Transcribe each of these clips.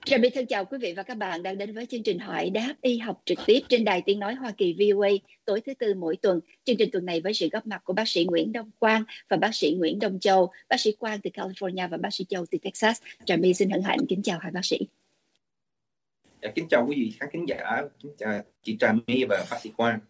Trà My thân chào quý vị và các bạn đang đến với chương trình hỏi đáp y học trực tiếp trên đài Tiếng nói Hoa Kỳ VOA tối thứ Tư mỗi tuần. Chương trình tuần này với sự góp mặt của bác sĩ Nguyễn Đông Quang và bác sĩ Nguyễn Đông Châu, bác sĩ Quang từ California và bác sĩ Châu từ Texas. Trà My xin hân hạnh kính chào hai bác sĩ. Kính chào quý vị khán giả, kính chào chị Trà My và bác sĩ Quang.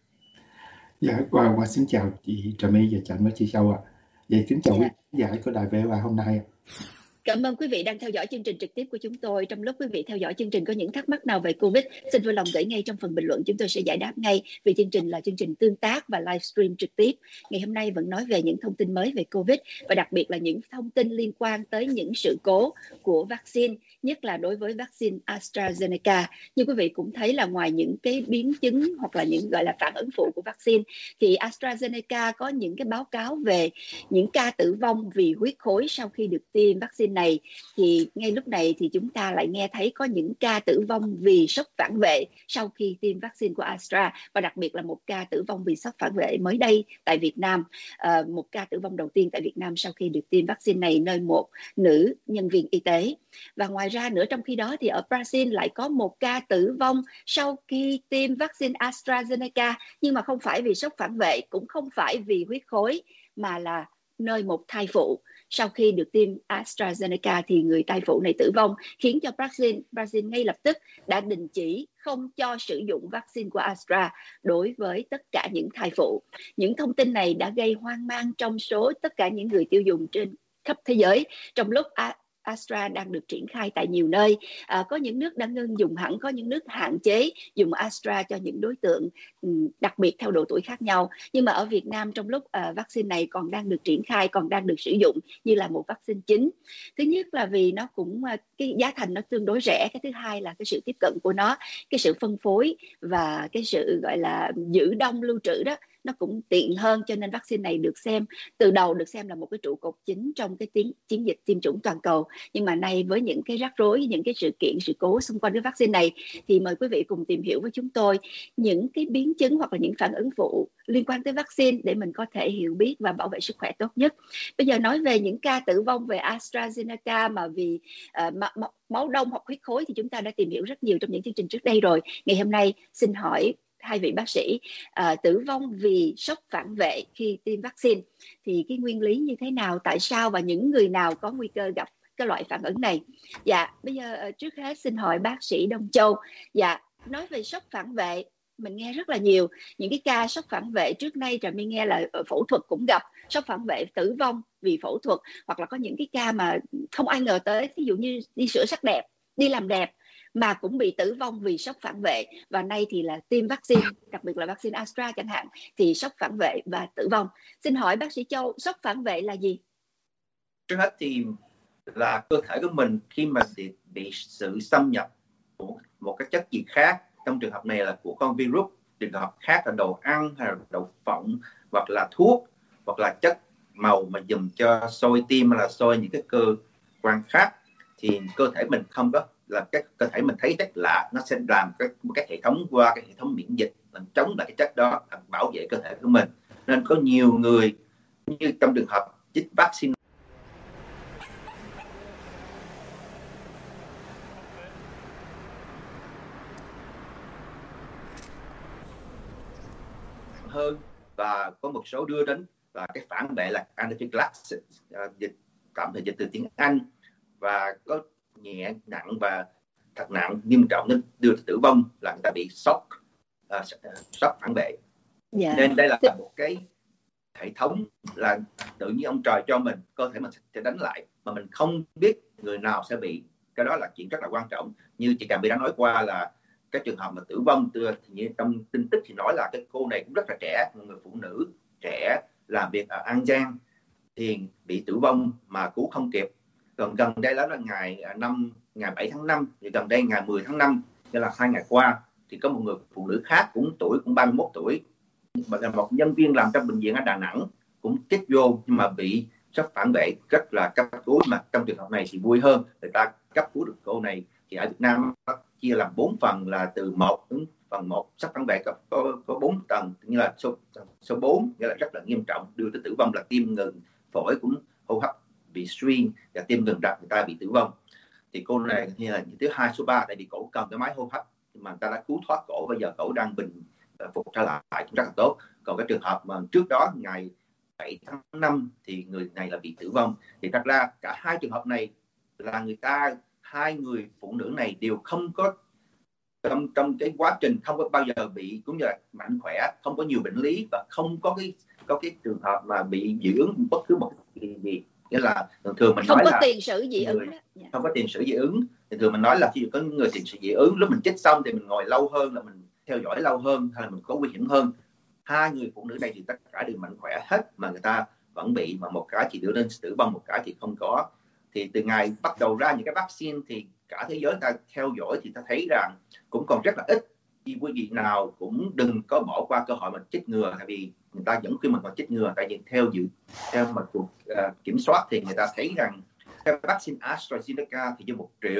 Dạ, qua xin chào chị Trà My và chào bác sĩ Châu ạ. Vậy kính chào quý khán giả của đài VOA hôm nay. Cảm ơn quý vị đang theo dõi chương trình trực tiếp của chúng tôi. Trong lúc quý vị theo dõi chương trình có những thắc mắc nào về Covid, xin vui lòng gửi ngay trong phần bình luận, chúng tôi sẽ giải đáp ngay, vì chương trình là chương trình tương tác và livestream trực tiếp. Ngày hôm nay vẫn nói về những thông tin mới về Covid và đặc biệt là những thông tin liên quan tới những sự cố của vaccine, nhất là đối với vaccine AstraZeneca. Như quý vị cũng thấy là ngoài những cái biến chứng hoặc là những gọi là phản ứng phụ của vaccine, thì AstraZeneca có những cái báo cáo về những ca tử vong vì huyết khối sau khi được tiêm vaccine này. Thì ngay lúc này thì chúng ta lại nghe thấy có những ca tử vong vì sốc phản vệ sau khi tiêm vaccine của Astra, và đặc biệt là một ca tử vong vì sốc phản vệ mới đây tại Việt Nam, một ca tử vong đầu tiên tại Việt Nam sau khi được tiêm vaccine này nơi một nữ nhân viên y tế. Và ngoài ra nữa, trong khi đó thì ở Brazil lại có một ca tử vong sau khi tiêm vaccine AstraZeneca, nhưng mà không phải vì sốc phản vệ, cũng không phải vì huyết khối, mà là nơi một thai phụ. Sau khi được tiêm AstraZeneca thì người thai phụ này tử vong, khiến cho Brazil ngay lập tức đã đình chỉ không cho sử dụng vaccine của Astra đối với tất cả những thai phụ. Những thông tin này đã gây hoang mang trong số tất cả những người tiêu dùng trên khắp thế giới, trong lúc Astra đang được triển khai tại nhiều nơi. Có những nước đã ngưng dùng hẳn, có những nước hạn chế dùng Astra cho những đối tượng đặc biệt theo độ tuổi khác nhau. Nhưng mà ở Việt Nam trong lúc vaccine này còn đang được triển khai, còn đang được sử dụng như là một vaccine chính. Thứ nhất là vì nó cũng cái giá thành nó tương đối rẻ, cái thứ hai là cái sự tiếp cận của nó, cái sự phân phối và cái sự gọi là giữ đông lưu trữ đó, nó cũng tiện hơn, cho nên vaccine này được xem từ đầu là một cái trụ cột chính trong cái chiến dịch tiêm chủng toàn cầu. Nhưng mà nay với những cái rắc rối, những cái sự kiện, sự cố xung quanh cái vaccine này, thì mời quý vị cùng tìm hiểu với chúng tôi những cái biến chứng hoặc là những phản ứng phụ liên quan tới vaccine để mình có thể hiểu biết và bảo vệ sức khỏe tốt nhất. Bây giờ nói về những ca tử vong về AstraZeneca mà vì máu đông hoặc huyết khối thì chúng ta đã tìm hiểu rất nhiều trong những chương trình trước đây rồi. Ngày hôm nay xin hỏi hai vị bác sĩ, tử vong vì sốc phản vệ khi tiêm vaccine thì cái nguyên lý như thế nào, tại sao và những người nào có nguy cơ gặp cái loại phản ứng này? Dạ, bây giờ trước hết xin hỏi bác sĩ Đông Châu. Dạ, nói về sốc phản vệ, mình nghe rất là nhiều những cái ca sốc phản vệ trước nay. Trà My nghe là phẫu thuật cũng gặp sốc phản vệ tử vong vì phẫu thuật, hoặc là có những cái ca mà không ai ngờ tới, ví dụ như đi sửa sắc đẹp, đi làm đẹp mà cũng bị tử vong vì sốc phản vệ. Và nay thì là tiêm vaccine, đặc biệt là vaccine Astra chẳng hạn, thì sốc phản vệ và tử vong. Xin hỏi bác sĩ Châu, sốc phản vệ là gì? Trước hết thì là cơ thể của mình khi mà bị sự xâm nhập của một cái chất gì khác, trong trường hợp này là của con virus, trường hợp khác là đồ ăn hay là đậu phộng, hoặc là thuốc, hoặc là chất màu mà dùng cho soi tim hay là soi những cái cơ quan khác, thì cơ thể mình không có, là cái cơ thể mình thấy chất lạ, nó sẽ làm cái hệ thống qua cái hệ thống miễn dịch làm chống lại cái chất đó, làm bảo vệ cơ thể của mình. Nên có nhiều người như trong trường hợp chích vaccine hơn, và có một số đưa đến là cái phản vệ là anaphylaxis, dịch tạm thời dịch từ tiếng Anh, và có nhẹ, nặng và thật nặng, nghiêm trọng đến đưa tới tử vong là người ta bị sốc phản vệ. Nên đây là một cái hệ thống là tự nhiên ông trời cho mình, cơ thể mình sẽ đánh lại mà mình không biết người nào sẽ bị. Cái đó là chuyện rất là quan trọng. Như chị Trà My đã nói qua là cái trường hợp mà tử vong trong tin tức thì nói là cái cô này cũng rất là trẻ, một người phụ nữ trẻ làm việc ở An Giang thì bị tử vong mà cứu không kịp. Gần đây đó là ngày 7 tháng 5, thì gần đây ngày 10 tháng 5, tức là 2 ngày qua, thì có một người phụ nữ khác cũng 31 tuổi, là một nhân viên làm trong bệnh viện ở Đà Nẵng, cũng chích vô nhưng mà bị sốc phản vệ, rất là cấp cứu. Mà trong trường hợp này thì vui hơn, người ta cấp cứu được cô này. Thì ở Việt Nam chia làm 4 phần, là từ 1 đến phần 1, sốc phản vệ có 4 tầng, như là số 4 nghĩa là rất là nghiêm trọng, đưa tới tử vong là tim ngừng, phổi cũng hô hấp bị suy, và tim ngừng đập, người ta bị tử vong. thì cô này như là thứ 2 số 3 tại vì cổ cầm cái máy hô hấp mà người ta đã cứu thoát cổ, bây giờ cổ đang phục trở lại cũng rất là tốt. Còn cái trường hợp mà trước đó ngày 7 tháng 5 thì người này là bị tử vong. Thì thật ra cả hai trường hợp này là hai người phụ nữ này đều không có trong cái quá trình không có bao giờ bị cũng như là mạnh khỏe, không có nhiều bệnh lý và không có cái trường hợp mà bị dị ứng bất cứ một cái gì. Nghĩa là thường mình không nói có là tiền sử dị ứng không có tiền sử dị ứng. Thì thường mình nói là khi có người tiền sử dị ứng, lúc mình chích xong thì mình ngồi lâu hơn, là mình theo dõi lâu hơn, hay là mình có nguy hiểm hơn. Hai người phụ nữ này thì tất cả đều mạnh khỏe hết mà người ta vẫn bị, mà một cái chỉ đưa đến tử vong, một cái thì không có. Thì từ ngày bắt đầu ra những cái vaccine thì cả thế giới ta theo dõi thì ta thấy rằng cũng còn rất là ít. Thì quý vị nào cũng đừng có bỏ qua cơ hội mà chích ngừa, tại vì người ta vẫn khuyên mình còn chích ngừa. Tại vì theo mà cuộc kiểm soát thì người ta thấy rằng cái vaccine AstraZeneca thì cho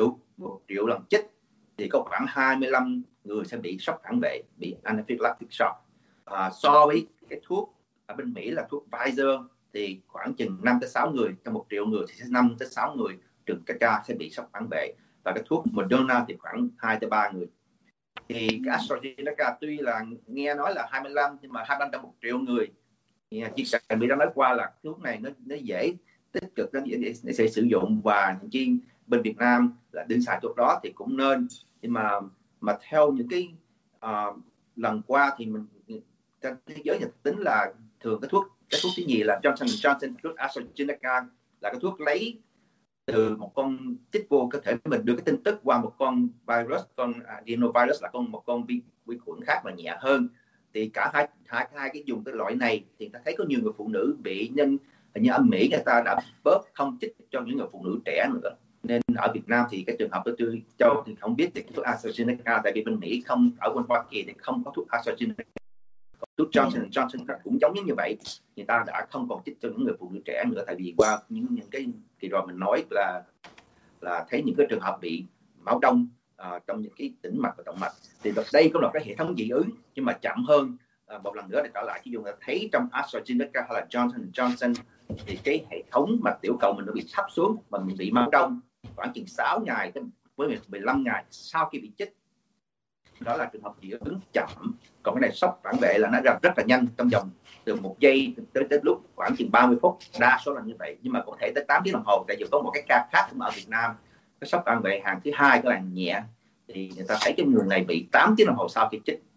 1 triệu lần chích thì có khoảng 25 người sẽ bị sốc phản vệ, bị anaphylactic shock. So với cái thuốc ở bên Mỹ là thuốc Pfizer thì khoảng chừng 5 tới 6 người trong 1 triệu người thì sẽ 5 tới 6 người từng cái ca sẽ bị sốc phản vệ, và cái thuốc Moderna thì khoảng 2 tới 3 người. Thì cái AstraZeneca tuy là nghe nói là 25 nhưng mà 25 trong 1 triệu người, chỉ cần bị đã nói qua là thuốc này nó dễ tích cực để sẽ sử dụng, và những chi bên Việt Nam là đừng xài thuốc đó thì cũng nên. Nhưng mà theo những cái lần qua thì mình trên thế giới nhận tính là thường cái thuốc thứ nhì là Johnson & Johnson, thuốc AstraZeneca là cái thuốc lấy từ một con chích vô cơ thể mình, đưa cái tin tức qua một con virus, con adenovirus là một con vi khuẩn khác mà nhẹ hơn. Thì cả hai cái dùng cái loại này thì ta thấy có nhiều người phụ nữ bị, nhân như ở Mỹ người ta đã bớt không chích cho những người phụ nữ trẻ nữa. Nên ở Việt Nam thì cái trường hợp của tôi Châu thì không biết thì thuốc AstraZeneca, tại vì bên Mỹ không, ở bên Hoa Kỳ thì không có thuốc AstraZeneca. Thuốc Johnson & Johnson cũng giống như vậy, người ta đã không còn chích cho những người phụ nữ trẻ nữa, tại vì qua những cái kỳ rồi mình nói là thấy những cái trường hợp bị máu đông trong những cái tĩnh mạch và động mạch. Thì đây cũng là cái hệ thống dị ứng nhưng mà chậm hơn. Một lần nữa để trở lại, khi dùng thấy trong AstraZeneca hay là Johnson & Johnson thì cái hệ thống mạch tiểu cầu mình nó bị thấp xuống và mình bị máu đông khoảng chừng 6 ngày với 15 ngày sau khi bị chích. Đó là trường hợp dị ứng chậm. Còn cái này sốc phản vệ là nó ra rất là nhanh, trong vòng từ 1 giây tới lúc khoảng chừng 30 phút, đa số là như vậy, nhưng mà có thể tới 8 tiếng đồng hồ. Tại vì có một cái ca khác ở Việt Nam, cái sốc phản vệ hàng thứ hai, cái là nhẹ, thì người ta thấy cái người này bị 8 tiếng đồng hồ sau khi chích.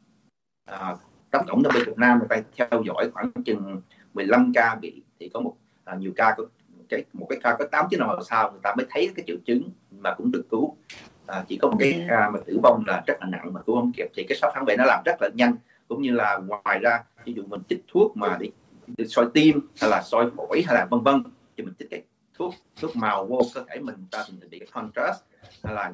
Tổng cộng ở Việt Nam người ta theo dõi khoảng chừng 15 ca bị, thì có nhiều ca có một cái ca có 8 tiếng đồng hồ sau người ta mới thấy cái triệu chứng mà cũng được cứu. Chỉ có một cái ca mà tử vong là rất là nặng mà cứu không kịp. Thì cái sốc phản vệ nó làm rất là nhanh, cũng như là ngoài ra ví dụ mình chích thuốc mà đi soi tim hay là soi phổi hay là vân vân, thì mình chích cái thuốc màu vô cơ thể mình, ta thì bị cái contrast hay là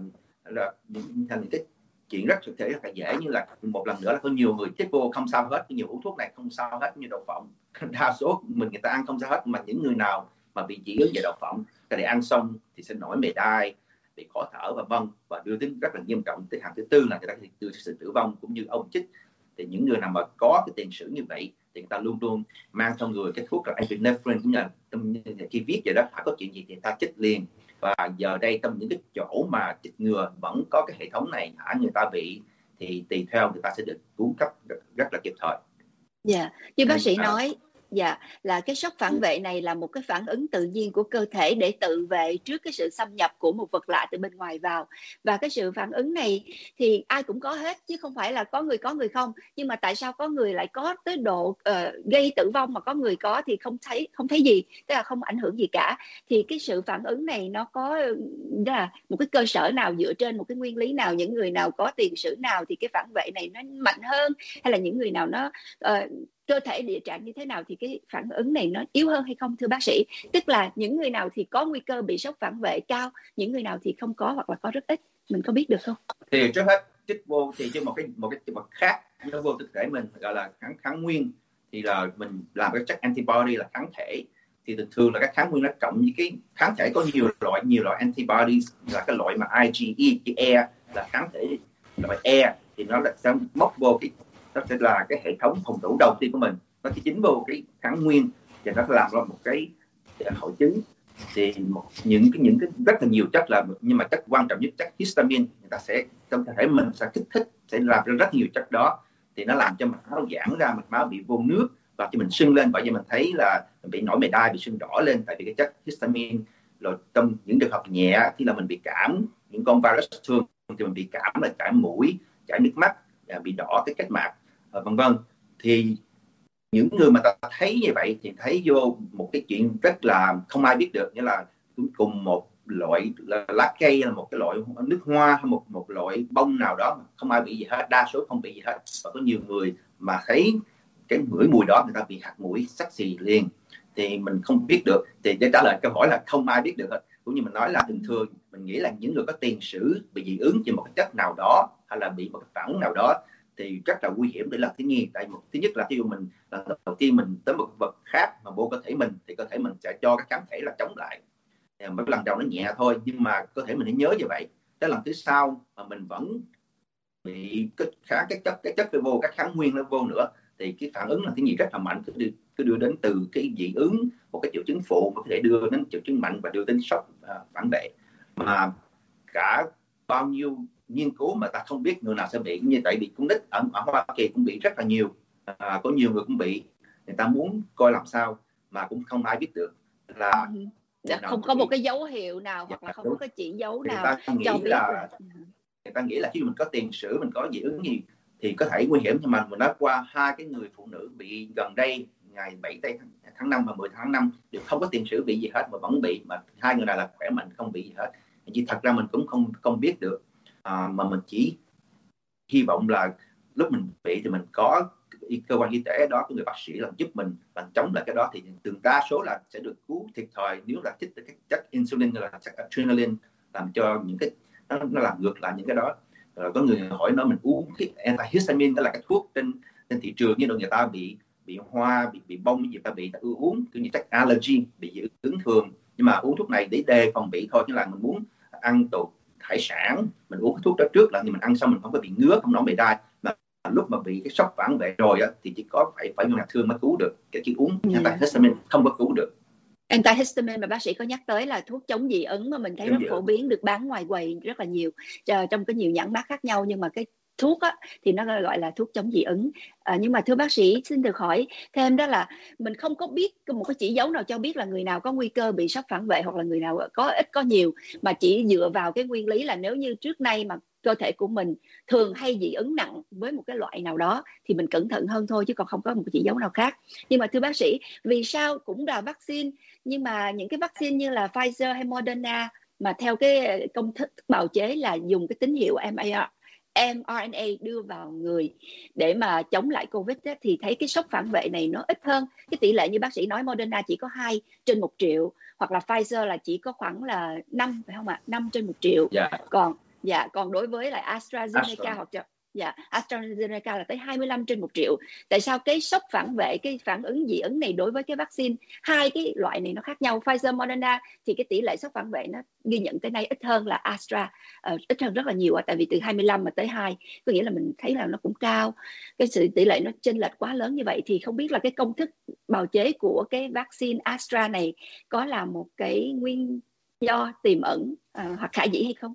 những cái chuyện rất thực thể rất là dễ. Như là một lần nữa là có nhiều người chích vô không sao hết, nhiều uống thuốc này không sao hết như đậu phộng, đa số người ta ăn không sao hết. Mà những người nào mà bị dị ứng về đậu phộng, cái này ăn xong thì sẽ nổi mề đai, bị khó thở và vân, và đưa đến rất là nghiêm trọng. Tới hàng thứ tư là người ta đưa sự tử vong. Cũng như ông chích thì những người nào mà có cái tiền sử như vậy thì người ta luôn luôn mang trong người cái thuốc là epinephrine, cũng là khi viết vậy đó, phải có chuyện gì thì người ta chích liền. Và giờ đây trong những cái chỗ mà chích ngừa vẫn có cái hệ thống này, người ta bị thì tùy theo người ta sẽ được cứu cấp rất là kịp thời. Dạ, như bác sĩ nói, dạ, là cái sốc phản vệ này là một cái phản ứng tự nhiên của cơ thể để tự vệ trước cái sự xâm nhập của một vật lạ từ bên ngoài vào. Và cái sự phản ứng này thì ai cũng có hết, chứ không phải là có người không. Nhưng mà tại sao có người lại có tới độ gây tử vong, mà có người có thì không thấy gì, tức là không ảnh hưởng gì cả. Thì cái sự phản ứng này nó có là một cái cơ sở nào, dựa trên một cái nguyên lý nào? Những người nào có tiền sử nào thì cái phản vệ này nó mạnh hơn, hay là những người nào nó cơ thể địa trạng như thế nào thì cái phản ứng này nó yếu hơn hay không, thưa bác sĩ? Tức là những người nào thì có nguy cơ bị sốc phản vệ cao, những người nào thì không có hoặc là có rất ít, mình có biết được không? Thì trước hết chích vô thì cho một cái vật khác nó vô cơ thể mình, gọi là kháng nguyên, thì là mình làm cái chất antibody là kháng thể. Thì thường là các kháng nguyên nó cộng với cái kháng thể, có nhiều loại antibodies, là cái loại mà IgE, cái E là kháng thể loại E, thì nó là sẽ móc vô cái, nó sẽ là cái hệ thống phòng thủ đầu tiên của mình, nó chỉ dính vô cái kháng nguyên và nó làm ra một cái hội chứng. thì những cái rất là nhiều chất là, nhưng mà chất quan trọng nhất chất histamine, người ta sẽ trong cơ thể mình sẽ kích thích, sẽ làm ra rất nhiều chất đó, thì nó làm cho mạch máu giãn ra, mạch máu bị vô nước và cho mình sưng lên. Bởi vì mình thấy là mình bị nổi mề đai, bị sưng đỏ lên tại vì cái chất histamine. Rồi trong những trường hợp nhẹ thì là mình bị cảm, những con virus thường thì mình bị cảm là chảy mũi, chảy nước mắt, bị đỏ cái kết mạc, vân vân. Thì những người mà ta thấy như vậy thì thấy vô một cái chuyện rất là không ai biết được, nghĩa là cùng một loại lá cây, là một cái loại nước hoa hay một loại bông nào đó, không ai bị gì hết, đa số không bị gì hết. Và có nhiều người mà thấy cái ngửi mùi đó người ta bị hạt mũi xắc xì liền. Thì mình không biết được, thì để trả lời câu hỏi là không ai biết được hết. Cũng như mình nói là thường thường mình nghĩ là những người có tiền sử bị dị ứng với một cái chất nào đó hay là bị một cái phản ứng nào đó thì rất là nguy hiểm để làm thiên nhiên. Tại thứ nhất là khi mình lần đầu tiên mình tới một vật khác mà vô cơ thể mình thì cơ thể mình sẽ cho các kháng thể là chống lại. Mấy lần đầu nó nhẹ thôi nhưng mà cơ thể mình phải nhớ như vậy. Tới lần thứ sau mà mình vẫn bị cái chất vô, các kháng nguyên nó vô nữa, thì cái phản ứng là cái gì rất là mạnh, cứ đưa đến từ cái dị ứng, một cái triệu chứng phụ có thể đưa đến triệu chứng mạnh và đưa đến sốc phản vệ. Mà cả bao nhiêu nghiên cứu mà ta không biết người nào sẽ bị, như tại vì con nít ở Hoa Kỳ cũng bị rất là nhiều, có nhiều người cũng bị, người ta muốn coi làm sao mà cũng không ai biết được là không có một cái dấu hiệu nào hoặc là không có cái chỉ dấu nào cho biết là người ta nghĩ là khi mình có tiền sử, mình có dị ứng gì thì có thể nguy hiểm. Nhưng mà mình đã qua hai cái người phụ nữ bị gần đây ngày 7 tháng 5 và 10 tháng 5 đều không có tiền sử bị gì hết mà vẫn bị, mà hai người này là khỏe mạnh không bị gì hết. Thì thật ra mình cũng không biết được, mà mình chỉ hy vọng là lúc mình bị thì mình có cơ quan y tế đó, có người bác sĩ làm giúp mình làm chống lại cái đó, thì từng đa số là sẽ được cứu kịp thời nếu là chích cái chất insulin là chất adrenaline, làm cho những cái nó làm ngược lại những cái đó. Rồi có người hỏi nói mình uống cái antihistamine, đó là cái thuốc trên thị trường, như người ta bị hoa, bị bông, người ta bị uống kiểu như chất allergy, bị dị ứng thường, nhưng mà uống thuốc này để đề phòng bị thôi. Chứ là mình muốn ăn đồ hải sản, mình uống cái thuốc đó trước là mình ăn xong mình không có bị ngứa, không nổi mề đai. Mà lúc mà bị cái sốc phản vệ rồi á thì chỉ có phải nhà thương mới cứu được, cái uống antihistamine không có cứu được. Antihistamine mà bác sĩ có nhắc tới là thuốc chống dị ứng mà mình thấy rất phổ biến, được bán ngoài quầy rất là nhiều, trong cái nhiều nhãn mác khác nhau, nhưng mà cái thuốc á, thì nó gọi là thuốc chống dị ứng. Nhưng mà thưa bác sĩ, xin được hỏi thêm đó là mình không có biết một cái chỉ dấu nào cho biết là người nào có nguy cơ bị sốc phản vệ hoặc là người nào có ít có nhiều, mà chỉ dựa vào cái nguyên lý là nếu như trước nay mà cơ thể của mình thường hay dị ứng nặng với một cái loại nào đó thì mình cẩn thận hơn thôi, chứ còn không có một chỉ dấu nào khác. Nhưng mà thưa bác sĩ, vì sao cũng là vaccine nhưng mà những cái vaccine như là Pfizer hay Moderna mà theo cái công thức bào chế là dùng cái tín hiệu mRNA đưa vào người để mà chống lại Covid ấy, thì thấy cái sốc phản vệ này nó ít hơn. Cái tỷ lệ như bác sĩ nói Moderna chỉ có 2 trên 1 triệu, hoặc là Pfizer là chỉ có khoảng là 5, phải không ạ? 5 trên 1 triệu. Còn đối với lại AstraZeneca hoặc AstraZeneca là tới 25 trên 1 triệu. Tại sao cái sốc phản vệ, cái phản ứng dị ứng này đối với cái vaccine, hai cái loại này nó khác nhau? Pfizer, Moderna thì cái tỷ lệ sốc phản vệ nó ghi nhận tới nay ít hơn là Astra, ít hơn rất là nhiều, tại vì từ 25 mà tới 2, có nghĩa là mình thấy là nó cũng cao. Cái sự tỷ lệ nó chênh lệch quá lớn như vậy thì không biết là cái công thức bào chế của cái vaccine Astra này có là một cái nguyên do tiềm ẩn hoặc khả dĩ hay không?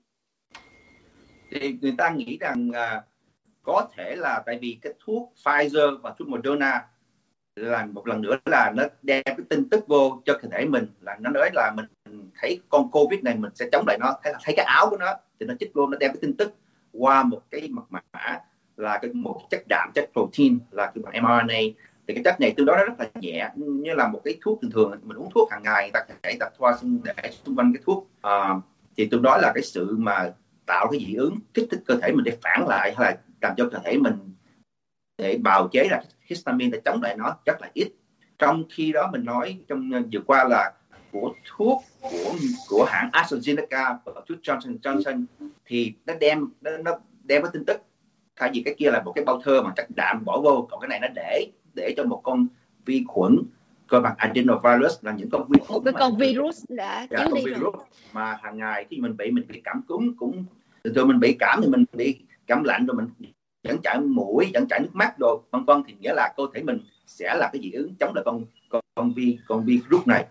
Thì người ta nghĩ rằng có thể là tại vì cái thuốc Pfizer và thuốc Moderna là một lần nữa là nó đem cái tin tức vô cho cơ thể mình, là nó nói là mình thấy con Covid này mình sẽ chống lại nó, thấy cái áo của nó thì nó chích vô, nó đem cái tin tức qua một cái mật mã là một chất đạm, chất protein là cái bằng mRNA. Thì cái chất này tương đối nó rất là nhẹ, như là một cái thuốc thường thường mình uống thuốc hàng ngày, ta có thể đặt thoa để xung quanh cái thuốc, thì tương đối là cái sự mà tạo cái dị ứng, kích thích cơ thể mình để phản lại, hay là làm cho cơ thể mình để bào chế ra histamine để chống lại nó rất là ít. Trong khi đó mình nói trong vừa qua là của thuốc của hãng AstraZeneca và thuốc Johnson Johnson thì nó đem cái tin tức, thay vì cái kia là một cái bao thơ mà chất đạm bỏ vô, còn cái này nó để cho một con vi khuẩn coi bằng adenovirus, là những con vi khuẩn, cái con virus đã chiếu đi rồi. Mà hàng ngày khi mình bị cảm cúm, cũng thường mình bị cảm thì mình bị cảm lạnh rồi mình vẫn chảy mũi, vẫn chảy nước mắt đồ vân vân, thì nghĩa là cơ thể mình sẽ là cái dị ứng chống lại con virus này.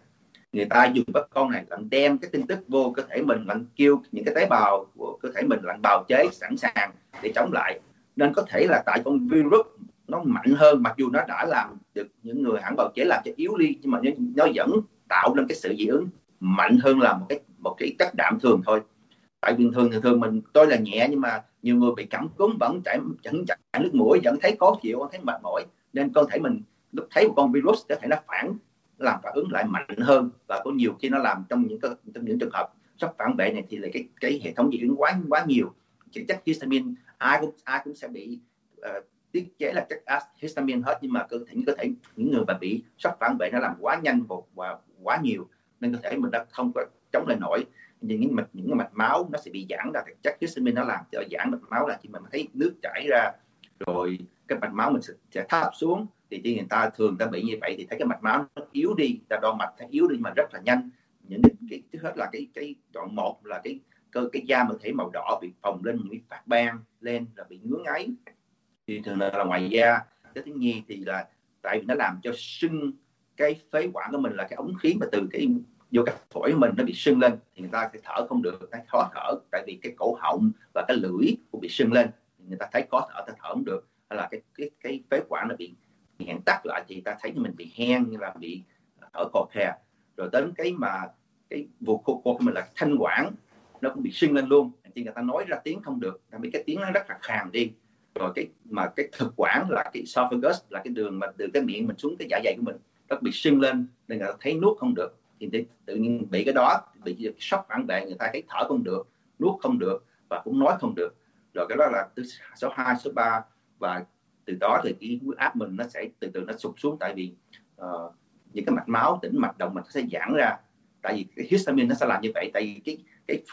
người ta dùng các con này lặn đem cái tin tức vô cơ thể mình, lặn kêu những cái tế bào của cơ thể mình lặn bào chế sẵn sàng để chống lại. Nên có thể là tại con virus nó mạnh hơn, mặc dù nó đã làm được những người hãng bào chế làm cho yếu đi, nhưng mà nó vẫn tạo nên cái sự dị ứng mạnh hơn là một cái chất đạm thường thôi. Tại vì thường mình tôi là nhẹ, nhưng mà nhiều người bị cảm cúm vẫn chảy nước mũi, vẫn thấy khó chịu, vẫn thấy mệt mỏi. Nên cơ thể mình lúc thấy một con virus có thể nó làm phản ứng lại mạnh hơn, và có nhiều khi nó làm trong những trường hợp sốc phản vệ này thì là cái hệ thống dị ứng quá nhiều. Cái chất histamine ai cũng sẽ bị tiết chế là chất histamine hết, nhưng mà cơ thể những người mà bị sốc phản vệ nó làm quá nhanh và quá nhiều, nên cơ thể mình đã không có chống lại nổi. Những mạch máu nó sẽ bị giãn ra, chất histamine nó làm cho giãn mạch máu, là khi mình thấy nước chảy ra rồi cái mạch máu mình sẽ thấp xuống. Thì khi người ta thường bị như vậy thì thấy cái mạch máu nó yếu đi, ta đo mạch thấy yếu đi mà rất là nhanh. Những cái trước hết là cái đoạn một là cái da mình thấy màu đỏ bị phồng lên, những phát ban lên, là bị ngứa ngáy, thì thường là ngoài da. Cái thứ nhì thì là tại vì nó làm cho sưng cái phế quản của mình, là cái ống khí mà từ cái vô cái phổi của mình nó bị sưng lên, thì người ta sẽ thở không được, khó thở, tại vì cái cổ họng và cái lưỡi cũng bị sưng lên, người ta thấy khó thở, ta thở không được. Hay là cái phế quản nó bị nghẽn tắc lại, thì ta thấy mình bị hen, như là bị thở khò khè. Rồi đến cái vùng khô của mình là thanh quản, nó cũng bị sưng lên luôn, thì người ta nói ra tiếng không được, tại vì cái tiếng nó rất là khàn đi. Rồi cái thực quản là cái esophagus, là cái đường mà từ cái miệng mình xuống cái dạ dày của mình, nó bị sưng lên, nên người ta thấy nuốt không được. Thì tự nhiên bị cái đó, bị sốc phản vệ, người ta thấy thở không được, nuốt không được, và cũng nói không được. Rồi cái đó là từ số 2, số 3, và từ đó thì cái huyết áp mình nó sẽ từ từ nó sụt xuống, tại vì những cái mạch máu, tĩnh mạch, động mạch nó sẽ giãn ra. Tại vì cái histamine nó sẽ làm như vậy, tại vì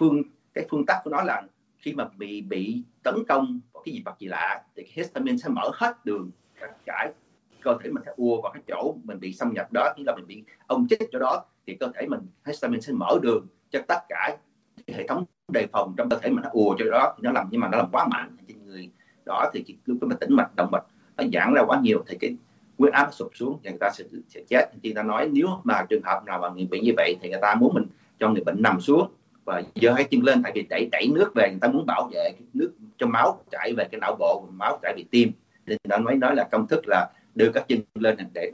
cái phương tắc của nó là khi mà bị tấn công vào cái gì vật gì lạ, thì cái histamine sẽ mở hết đường tất cả cơ thể mình sẽ ùa vào cái chỗ mình bị xâm nhập đó, như là mình bị ông chích chỗ đó, thì cơ thể mình histamine sẽ mở đường cho tất cả cái hệ thống đề phòng trong cơ thể mình nó ùa cho đó, thì nó làm, nhưng mà nó làm quá mạnh trên người đó, thì lúc mà tĩnh mạch, động mạch nó giãn ra quá nhiều, thì cái huyết áp nó sụt xuống và người ta sẽ chết. Thì ta nói nếu mà trường hợp nào mà người bị như vậy thì người ta muốn mình cho người bệnh nằm xuống và giơ hai chân lên, tại vì đẩy nước về, người ta muốn bảo vệ cái nước cho máu chảy về cái não bộ, máu chảy về tim. Nên người ta nói là công thức là đưa các chân lên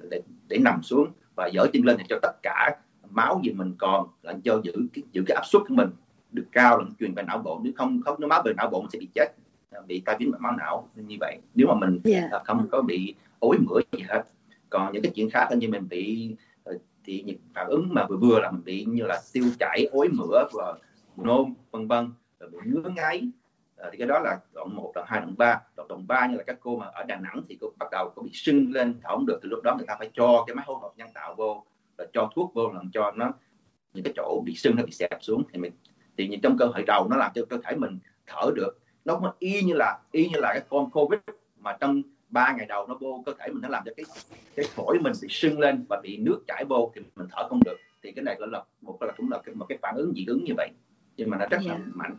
để nằm xuống và dỡ chân lên để cho tất cả máu gì mình còn là cho giữ cái áp suất của mình được cao, là truyền về não bộ. Nếu không nó máu về não bộ mình sẽ bị chết, bị tai biến mạch máu não. Nên như vậy nếu mà mình không có bị ối mửa gì hết. Còn những cái chuyện khác như mình bị thì những phản ứng mà vừa là mình bị như là tiêu chảy, ối mửa và nôn vân vân, rồi bị ngứa ngáy, thì cái đó là đoạn 1, đoạn 2, đoạn 3. Đoạn 3 như là các cô mà ở Đà Nẵng thì cô bắt đầu có bị sưng lên, thở không được, thì lúc đó người ta phải cho cái máy hô hấp nhân tạo vô, rồi cho thuốc vô làm cho nó những cái chỗ bị sưng nó bị xẹp xuống, thì trong cơ hội đầu nó làm cho cơ thể mình thở được. Nó y như là cái con Covid mà trong 3 ngày đầu nó vô cơ thể mình, nó làm cho cái phổi mình bị sưng lên và bị nước chảy vô, thì mình thở không được. Thì cái này cũng là một cái phản ứng dị ứng như vậy, nhưng mà nó rất là mạnh.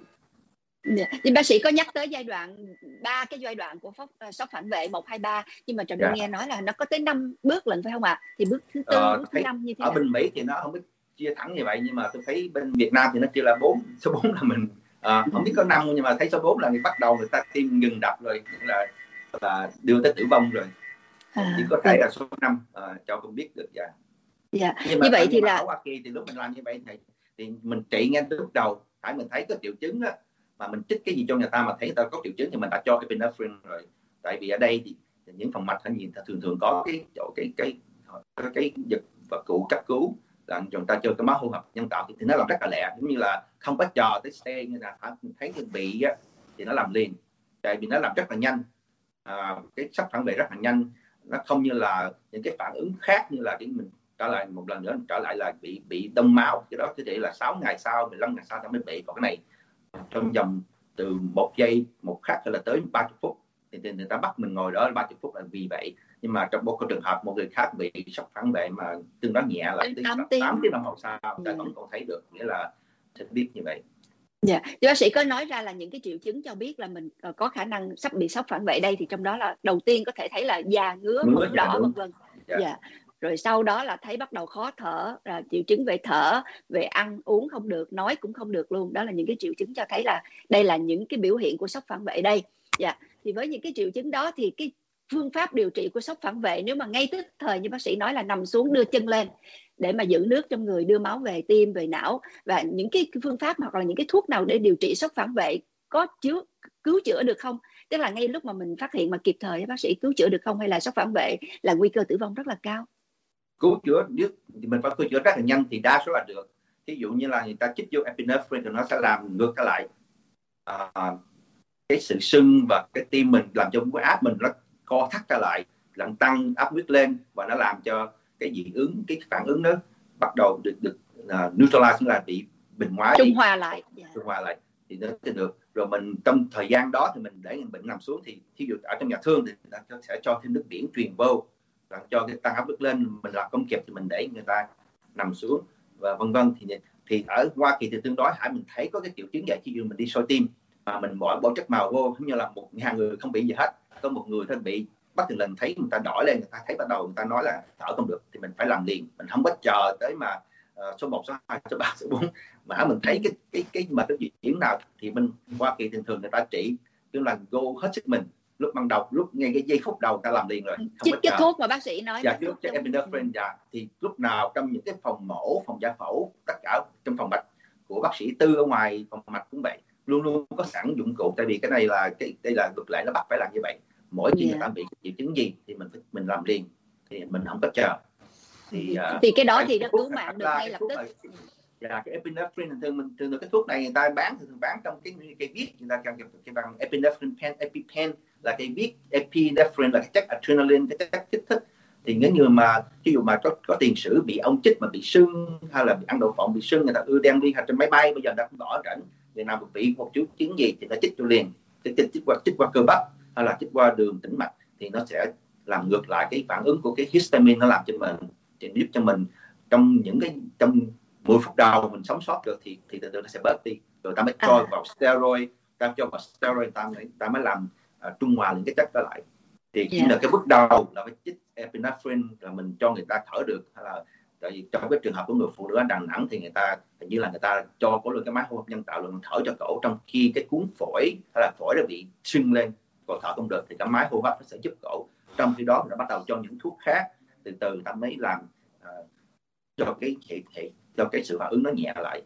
Thì bác sĩ có nhắc tới ba cái giai đoạn của sốc phản vệ 1, 2, 3, nhưng mà Trần Đô nghe nói là nó có tới 5 bước lận phải không ạ? Thì bước thứ 4, bước thứ 5 như thế nào? Ở bên Mỹ thì nó không biết chia thẳng như vậy, nhưng mà tôi thấy bên Việt Nam thì nó chia là 4. Số 4 là mình không biết có 5, nhưng mà thấy số 4 là bắt đầu người ta tim ngừng đập rồi, là đưa tới tử vong rồi. Chỉ có thể là số 5 cho không biết được. Nhưng mà như vậy thì là ở Hoa Kỳ thì lúc mình làm như vậy thì mình trị ngay từ lúc đầu. Phải mình thấy có triệu chứng á, mà mình chích cái gì cho người ta mà thấy người ta có triệu chứng thì mình đã cho cái epinephrine rồi. Tại vì ở đây thì những phòng mạch hay gì thường có cái chỗ cái vật cụ cấp cứu là người ta cho cái máu hô hấp nhân tạo, thì nó làm rất là lẹ, giống như là không có chờ tới xe, như là thấy người bị á thì nó làm liền, tại vì nó làm rất là nhanh. Cái sốc phản vệ rất là nhanh, nó không như là những cái phản ứng khác, như là cái mình trở lại một lần nữa trở lại là bị đông máu, cái đó có thể là 6 ngày sau, 15 ngày sau ta mới bị. Còn cái này trong vòng từ 1 giây một khắc là tới 30 phút, thì người ta bắt mình ngồi đó 30 phút là vì vậy. Nhưng mà trong một trường hợp một người khác bị sốc phản vệ mà tương đối nhẹ là 8 tiếng đồng hồ sau ta vẫn còn thấy được, nghĩa là sẽ biết như vậy. Dạ, thì bác sĩ có nói ra là những cái triệu chứng cho biết là mình có khả năng sắp bị sốc phản vệ đây, thì trong đó là đầu tiên có thể thấy là da ngứa, mụn đỏ vân vân. Dạ. rồi sau đó là thấy bắt đầu khó thở, triệu chứng về thở, về ăn uống không được, nói cũng không được luôn. Đó là những cái triệu chứng cho thấy là đây là những cái biểu hiện của sốc phản vệ đây. Dạ, thì với những cái triệu chứng đó thì cái phương pháp điều trị của sốc phản vệ, nếu mà ngay tức thời như bác sĩ nói là nằm xuống đưa chân lên để mà giữ nước trong người, đưa máu về tim, về não, và những cái phương pháp hoặc là những cái thuốc nào để điều trị sốc phản vệ có cứu chữa được không? Tức là ngay lúc mà mình phát hiện mà kịp thời, bác sĩ cứu chữa được không, hay là sốc phản vệ là nguy cơ tử vong rất là cao? Cứu chữa nếu thì mình phải cứu chữa rất là nhanh thì đa số là được. Ví dụ như là người ta chích vô epinephrine thì nó sẽ làm ngược trở lại cái sự sưng và cái tim mình, làm cho cái áp mình nó co thắt trở lại, làm tăng áp huyết lên, và nó làm cho cái dị ứng, cái phản ứng đó bắt đầu được neutralize, là bị bình hóa, trung hòa lại. Trung hòa lại thì nó sẽ được. Rồi mình trong thời gian đó thì mình để người bệnh nằm xuống, thì thí dụ ở trong nhà thương thì người sẽ cho thêm nước biển truyền vô, làm cho cái tăng áp lực lên. Mình làm không kịp thì mình để người ta nằm xuống và vân vân. Thì ở Hoa Kỳ thì tương đối mình thấy có cái triệu chứng vậy. Ví dụ mình đi soi tim mà mình bỏ chất màu vô, giống như là 1.000 người không bị gì hết, có một người thôi bị, bắt từng lần thấy người ta đỏ lên, người ta thấy bắt đầu người ta nói là thở không được, thì mình phải làm liền, mình không có chờ tới mà số 1, số 2, số 3, số 4 mà mình thấy cái mà cái chuyển nào thì bên Hoa Kỳ thường người ta trị tức là go hết sức mình lúc ban đầu, lúc ngay cái giây phút đầu ta làm liền rồi, không chích cái thuốc mà bác sĩ nói. Dạ, thuốc cho epinephrine. Thì lúc nào trong những cái phòng mổ, phòng giải phẫu, tất cả trong phòng mạch của bác sĩ Tư ở ngoài phòng mạch cũng vậy, luôn luôn có sẵn dụng cụ, tại vì cái này là đây là luật lệ, nó bắt phải làm như vậy. Mỗi khi người ta bị triệu chứng gì thì mình làm liền, thì mình không có chờ. Thì cái đó thì nó cứu mạng được ngay lập tức. Cái epinephrine thường cái thuốc này người ta bán trong cái viết, người ta cái bằng epinephrine pen, EpiPen là cái viết epinephrine là cái chất adrenaline, cái chất kích thích. Thì nếu như mà ví dụ mà có tiền sử bị ông chích mà bị sưng, hay là bị ăn đậu phộng bị sưng, người ta ưa đem đi hoặc trên máy bay, bây giờ người ta cũng bỏ rảnh, người nào bị một triệu chứng gì thì ta chích cho liền, chích qua cơ bắp hay là chích qua đường tĩnh mạch, thì nó sẽ làm ngược lại cái phản ứng của cái histamine nó làm cho mình, thì giúp cho mình trong 10 phút đầu mình sống sót được, thì từ từ nó sẽ bớt đi, rồi ta mới cho vào steroid, ta mới làm trung hòa những cái chất đó lại. Thì chỉ là cái bước đầu là phải chích epinephrine là mình cho người ta thở được, hay là tại vì trong cái trường hợp của người phụ nữ ở Đà Nẵng thì người ta hình như là người ta cho cổ cái máy hô hấp nhân tạo là thở cho cổ, trong khi cái cuống phổi hay là phổi đã bị sưng lên, cổ thở không được, thì cái máy hô hấp nó sẽ giúp cổ. Trong khi đó mình đã bắt đầu cho những thuốc khác, từ từ ta mới làm cho cái sự phản ứng nó nhẹ lại.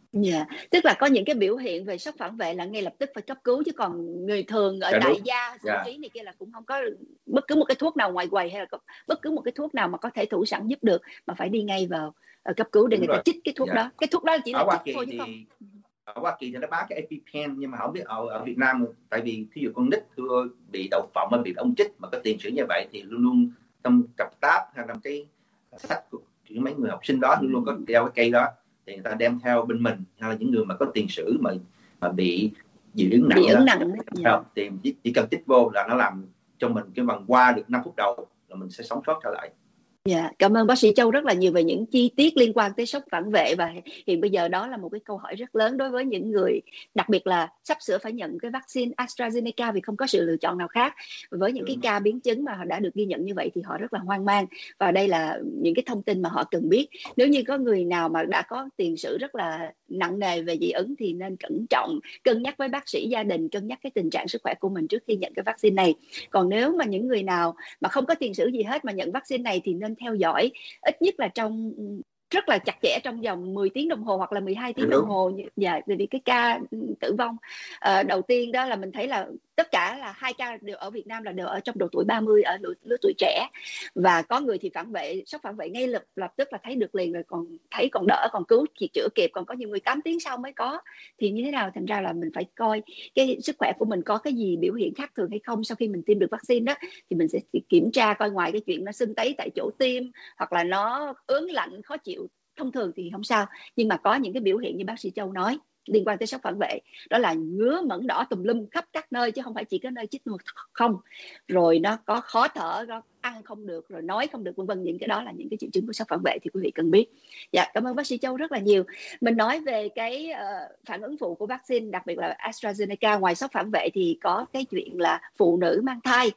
Tức là có những cái biểu hiện về sốc phản vệ là ngay lập tức phải cấp cứu, chứ còn người thường ở đại gia xử trí này kia là cũng không có bất cứ một cái thuốc nào ngoài quầy, hay là có bất cứ một cái thuốc nào mà có thể thủ sẵn giúp được, mà phải đi ngay vào cấp cứu để người ta chích cái thuốc đó. Cái thuốc đó chỉ là chích thôi chứ không. Ở Hoa Kỳ thì nó bán cái EpiPen, nhưng mà không biết ở Việt Nam, tại vì thí dụ con nít thưa bị đậu phộng mà bị ông chích mà có tiền sử như vậy, thì luôn luôn trong cặp táp hay trong cái sách của mấy người học sinh đó luôn luôn có đeo cái cây đó, thì người ta đem theo bên mình, hay là những người mà có tiền sử mà bị dị ứng nặng đó, thì chỉ cần chích vô là nó làm cho mình cái bằng qua được 5 phút đầu là mình sẽ sống sót trở lại. Cảm ơn bác sĩ Châu rất là nhiều về những chi tiết liên quan tới sốc phản vệ, và hiện bây giờ đó là một cái câu hỏi rất lớn đối với những người, đặc biệt là sắp sửa phải nhận cái vaccine AstraZeneca vì không có sự lựa chọn nào khác. Với những cái ca biến chứng mà họ đã được ghi nhận như vậy thì họ rất là hoang mang, và đây là những cái thông tin mà họ cần biết. Nếu như có người nào mà đã có tiền sử rất là nặng nề về dị ứng thì nên cẩn trọng, cân nhắc với bác sĩ gia đình, cân nhắc cái tình trạng sức khỏe của mình trước khi nhận cái vaccine này. Còn nếu mà những người nào mà không có tiền sử gì hết mà nhận vaccine này thì nên theo dõi ít nhất là trong rất là chặt chẽ trong vòng 10 tiếng đồng hồ hoặc là 12 tiếng đồng hồ. Vì cái ca tử vong đầu tiên đó là mình thấy là tất cả là 2 ca đều ở Việt Nam là đều ở trong độ tuổi 30, ở lứa tuổi trẻ, và có người thì sốc phản vệ ngay lập tức là thấy được liền, rồi còn đỡ, còn cứu thì chữa kịp, còn có nhiều người 8 tiếng sau mới có. Thì như thế nào, thành ra là mình phải coi cái sức khỏe của mình có cái gì biểu hiện khác thường hay không sau khi mình tiêm được vaccine đó, thì mình sẽ kiểm tra coi, ngoài cái chuyện nó sưng tấy tại chỗ tiêm hoặc là nó ớn lạnh khó chịu thông thường thì không sao, nhưng mà có những cái biểu hiện như bác sĩ Châu nói liên quan tới sốc phản vệ, đó là ngứa mẩn đỏ tùm lum khắp các nơi, chứ không phải chỉ có nơi chích không, rồi nó có khó thở, nó ăn không được, rồi nói không được, vân vân. Những cái đó là những cái triệu chứng của sốc phản vệ thì quý vị cần biết. Cảm ơn bác sĩ Châu rất là nhiều. Mình nói về cái phản ứng phụ của vaccine, đặc biệt là AstraZeneca. Ngoài sốc phản vệ thì có cái chuyện là phụ nữ mang thai.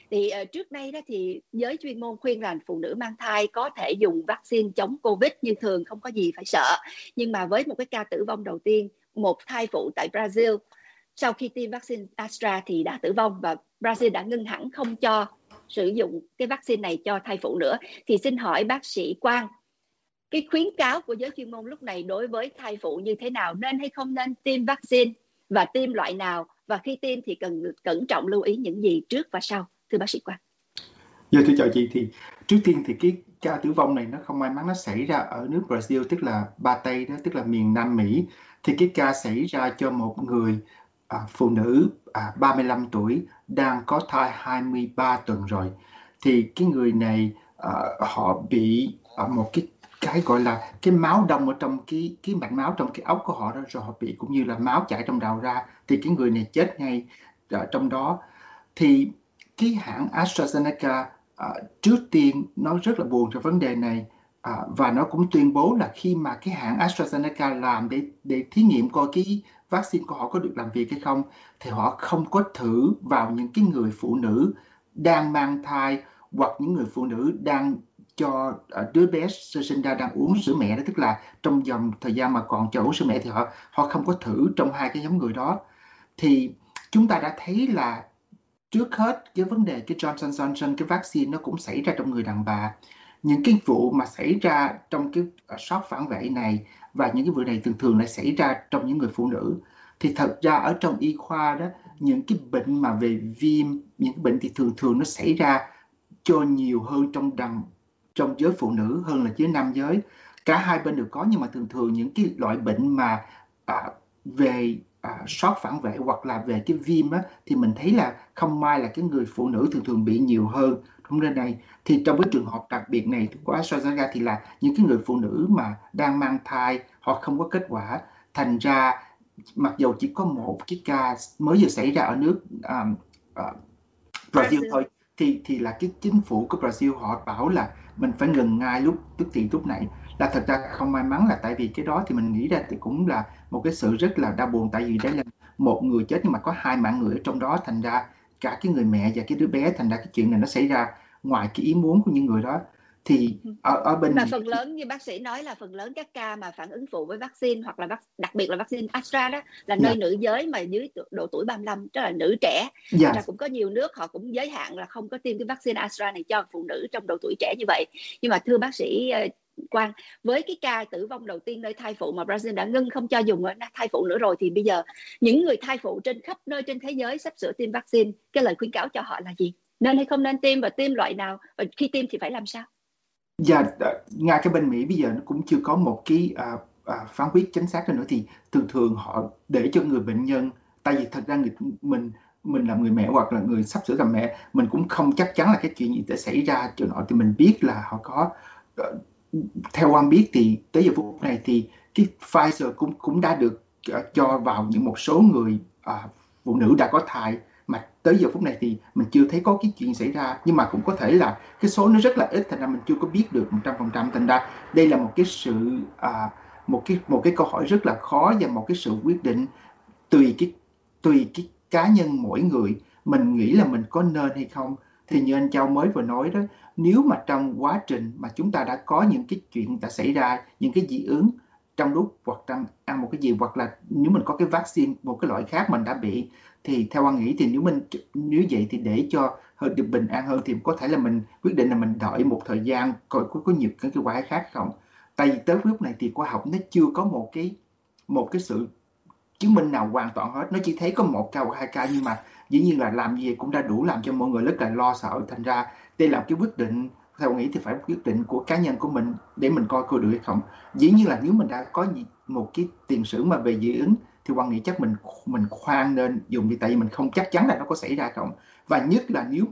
Thì trước đây đó thì giới chuyên môn khuyên rằng phụ nữ mang thai có thể dùng vaccine chống Covid như thường, không có gì phải sợ. Nhưng mà với một cái ca tử vong đầu tiên, một thai phụ tại Brazil sau khi tiêm vaccine Astra thì đã tử vong, và Brazil đã ngưng hẳn không cho sử dụng cái vaccine này cho thai phụ nữa. Thì xin hỏi bác sĩ Quang, cái khuyến cáo của giới chuyên môn lúc này đối với thai phụ như thế nào, nên hay không nên tiêm vaccine, và tiêm loại nào, và khi tiêm thì cần cẩn trọng lưu ý những gì trước và sau, thưa bác sĩ Quang? Giờ tôi chào chị, thì trước tiên thì cái ca tử vong này nó không may mắn nó xảy ra ở nước Brazil, tức là Ba Tây đó, tức là miền Nam Mỹ. Thì cái ca xảy ra cho một người phụ nữ 35 tuổi đang có thai 23 tuần rồi. Thì cái người này họ bị một cái gọi là cái máu đông ở trong cái mạch máu trong cái ốc của họ đó, rồi họ bị cũng như là máu chảy trong đầu ra, thì cái người này chết ngay trong đó. Thì cái hãng AstraZeneca trước tiên nó rất là buồn cho vấn đề này, và nó cũng tuyên bố là khi mà cái hãng AstraZeneca làm để thí nghiệm coi cái vaccine của họ có được làm việc hay không, thì họ không có thử vào những cái người phụ nữ đang mang thai, hoặc những người phụ nữ đang cho đứa bé sơ sinh ra đang uống sữa mẹ đó, tức là trong vòng thời gian mà còn cho uống sữa mẹ, thì họ không có thử trong hai cái nhóm người đó. Thì chúng ta đã thấy là trước hết cái vấn đề cái Johnson Johnson, cái vaccine nó cũng xảy ra trong người đàn bà. Những cái vụ mà xảy ra trong cái sốc phản vệ này, và những cái vụ này thường thường lại xảy ra trong những người phụ nữ. Thì thật ra ở trong y khoa đó, những cái bệnh mà về viêm, những cái bệnh thì thường thường nó xảy ra cho nhiều hơn trong giới phụ nữ hơn là giới nam giới. Cả hai bên đều có, nhưng mà thường thường những cái loại bệnh mà về sốc phản vệ hoặc là về cái viêm á, thì mình thấy là không may là cái người phụ nữ thường thường bị nhiều hơn. Trong nơi này thì trong cái trường hợp đặc biệt này của AstraZeneca thì là những cái người phụ nữ mà đang mang thai, họ không có kết quả, thành ra mặc dù chỉ có một cái ca mới vừa xảy ra ở nước Brazil thôi, thì là cái chính phủ của Brazil họ bảo là mình phải ngừng ngay lúc này. Là thật ra không may mắn là tại vì cái đó thì mình nghĩ ra thì cũng là một cái sự rất là đau buồn, tại vì đấy là một người chết nhưng mà có hai mạng người ở trong đó, thành ra cả cái người mẹ và cái đứa bé, thành ra cái chuyện này nó xảy ra ngoài cái ý muốn của những người đó. Thì ở bên mà phần lớn như bác sĩ nói là phần lớn các ca mà phản ứng phụ với vaccine, hoặc là đặc biệt là vaccine Astra đó, là nơi nữ giới mà dưới độ tuổi 35, tức là nữ trẻ. Ra cũng có nhiều nước họ cũng giới hạn là không có tiêm cái vaccine Astra này cho phụ nữ trong độ tuổi trẻ như vậy. Nhưng mà thưa bác sĩ Quang, với cái ca tử vong đầu tiên nơi thai phụ mà Brazil đã ngưng không cho dùng thai phụ nữa rồi, thì bây giờ những người thai phụ trên khắp nơi trên thế giới sắp sửa tiêm vaccine, cái lời khuyến cáo cho họ là gì? Nên hay không nên tiêm, và tiêm loại nào, và khi tiêm thì phải làm sao? Dạ, ngay cái bên Mỹ bây giờ nó cũng chưa có một cái phán quyết chính xác nữa. Thì thường thường họ để cho người bệnh nhân, tại vì thật ra mình làm người mẹ hoặc là người sắp sửa làm mẹ, mình cũng không chắc chắn là cái chuyện gì sẽ xảy ra cho họ. Thì mình biết là họ có theo Quang biết thì tới giờ phút này thì cái Pfizer cũng đã được cho vào những một số người phụ nữ đã có thai, mà tới giờ phút này thì mình chưa thấy có cái chuyện xảy ra. Nhưng mà cũng có thể là cái số nó rất là ít, thành ra mình chưa có biết được 100%. Thành ra đây là một cái sự một cái câu hỏi rất là khó, và một cái sự quyết định tùy cái cá nhân mỗi người. Mình nghĩ là mình có nên hay không, thì như anh Châu mới vừa nói đó, nếu mà trong quá trình mà chúng ta đã có những cái chuyện đã xảy ra, những cái dị ứng trong lúc hoặc trong ăn một cái gì, hoặc là nếu mình có cái vaccine một cái loại khác mình đã bị, thì theo anh nghĩ thì nếu vậy thì để cho hơi được bình an hơn, thì có thể là mình quyết định là mình đợi một thời gian coi có nhiều cái quả khác không. Tại vì tới lúc này thì khoa học nó chưa có một cái sự chứng minh nào hoàn toàn hết, nó chỉ thấy có 1 ca hoặc 2 ca, nhưng mà dĩ nhiên là làm gì cũng đã đủ làm cho mọi người rất là lo sợ. Thành ra đây là cái quyết định, theo nghĩ thì phải quyết định của cá nhân của mình để mình coi được hay không. Dĩ nhiên là nếu mình đã có một cái tiền sử mà về dị ứng thì Quang nghĩ chắc mình khoan nên dùng, vì tại vì mình không chắc chắn là nó có xảy ra không. Và nhất là nếu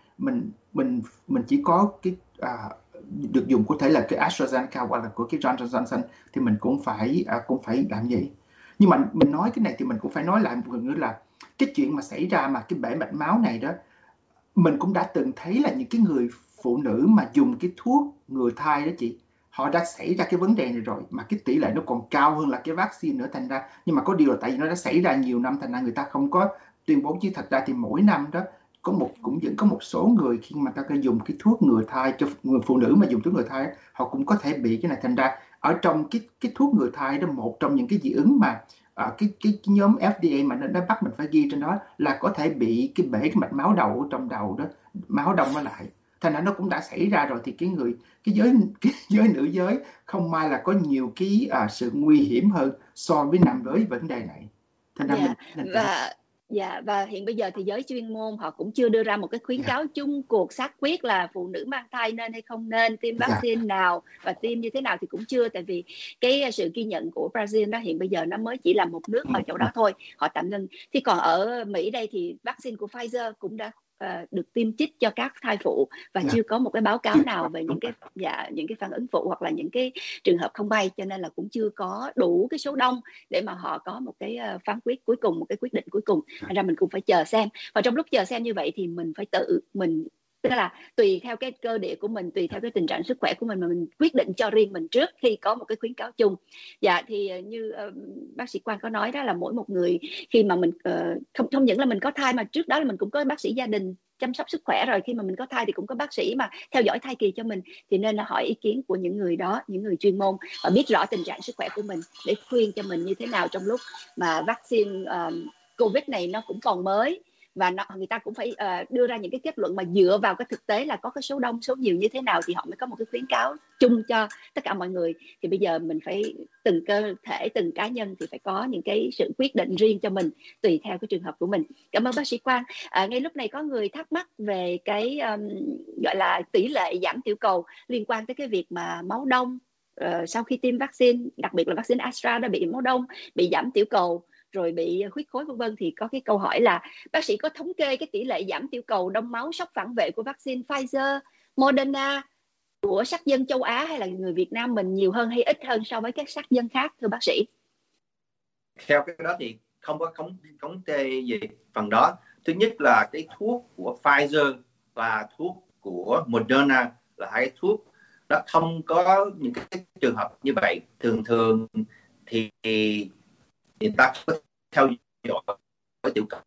mình chỉ có cái được dùng có thể là cái AstraZeneca hoặc là của cái Johnson Johnson, thì mình cũng phải làm vậy. Nhưng mà mình nói cái này thì mình cũng phải nói lại một lần nữa là cái chuyện mà xảy ra mà cái bể mạch máu này đó, mình cũng đã từng thấy là những cái người phụ nữ mà dùng cái thuốc ngừa thai đó chị, họ đã xảy ra cái vấn đề này rồi, mà cái tỷ lệ nó còn cao hơn là cái vaccine nữa. Thành ra, nhưng mà có điều là tại vì nó đã xảy ra nhiều năm, thành ra người ta không có tuyên bố. Chứ thật ra thì mỗi năm đó cũng vẫn có một số người khi mà ta dùng cái thuốc ngừa thai cho người phụ nữ mà dùng thuốc ngừa thai, họ cũng có thể bị cái này. Thành ra ở trong cái thuốc ngừa thai đó, một trong những cái dị ứng mà cái nhóm FDA mà nó bắt mình phải ghi trên đó là có thể bị cái bể cái mạch máu đầu ở trong đầu đó, máu đông nó lại. Thành ra nó cũng đã xảy ra rồi, thì cái giới nữ giới không may là có nhiều cái sự nguy hiểm hơn so với nam giới vấn đề này. Thành ra và hiện bây giờ thì giới chuyên môn họ cũng chưa đưa ra một cái khuyến cáo chung cuộc xác quyết là phụ nữ mang thai nên hay không nên tiêm vaccine nào và tiêm như thế nào thì cũng chưa. Tại vì cái sự ghi nhận của Brazil đó hiện bây giờ nó mới chỉ là một nước ở chỗ đó thôi, họ tạm ngưng. Thì còn ở Mỹ đây thì vaccine của Pfizer cũng đã được tiêm chích cho các thai phụ và chưa có một cái báo cáo nào về những cái phản ứng phụ hoặc là những cái trường hợp không may, cho nên là cũng chưa có đủ cái số đông để mà họ có một cái phán quyết cuối cùng, một cái quyết định cuối cùng. Thành ra mình cũng phải chờ xem, và trong lúc chờ xem như vậy thì mình phải tự mình, tức là tùy theo cái cơ địa của mình, tùy theo cái tình trạng sức khỏe của mình mà mình quyết định cho riêng mình trước khi có một cái khuyến cáo chung. Thì như bác sĩ Quang có nói đó, là mỗi một người khi mà mình không những là mình có thai mà trước đó là mình cũng có bác sĩ gia đình chăm sóc sức khỏe rồi, khi mà mình có thai thì cũng có bác sĩ mà theo dõi thai kỳ cho mình, thì nên là hỏi ý kiến của những người đó, những người chuyên môn và biết rõ tình trạng sức khỏe của mình để khuyên cho mình như thế nào trong lúc mà vaccine Covid này nó cũng còn mới, và người ta cũng phải đưa ra những cái kết luận mà dựa vào cái thực tế là có cái số đông số nhiều như thế nào thì họ mới có một cái khuyến cáo chung cho tất cả mọi người. Thì bây giờ mình phải từng cơ thể, từng cá nhân thì phải có những cái sự quyết định riêng cho mình tùy theo cái trường hợp của mình. Cảm ơn bác sĩ Quang. Ngay lúc này có người thắc mắc về cái gọi là tỷ lệ giảm tiểu cầu liên quan tới cái việc mà máu đông sau khi tiêm vaccine, đặc biệt là vaccine Astra đã bị máu đông, bị giảm tiểu cầu, rồi bị huyết khối vân vân. Thì có cái câu hỏi là bác sĩ có thống kê cái tỷ lệ giảm tiểu cầu, đông máu, sốc phản vệ của vaccine Pfizer, Moderna của sắc dân châu Á hay là người Việt Nam mình nhiều hơn hay ít hơn so với các sắc dân khác, thưa bác sĩ? Theo cái đó thì không có thống kê gì phần đó. Thứ nhất là cái thuốc của Pfizer và thuốc của Moderna là hai thuốc nó không có những cái trường hợp như vậy. Thường thì người ta có theo dõi tiểu cầu.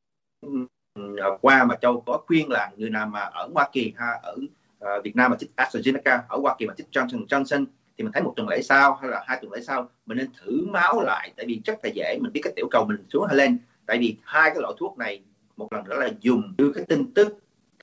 Qua mà Châu có khuyên là người nào mà ở Hoa Kỳ ở Việt Nam mà chích AstraZeneca, ở Hoa Kỳ mà chích Johnson thì mình thấy 1 tuần lễ sau hay là 2 tuần lễ sau mình nên thử máu lại, tại vì rất là dễ mình biết cái tiểu cầu mình xuống hay lên. Tại vì hai cái loại thuốc này một lần nữa là dùng đưa cái tin tức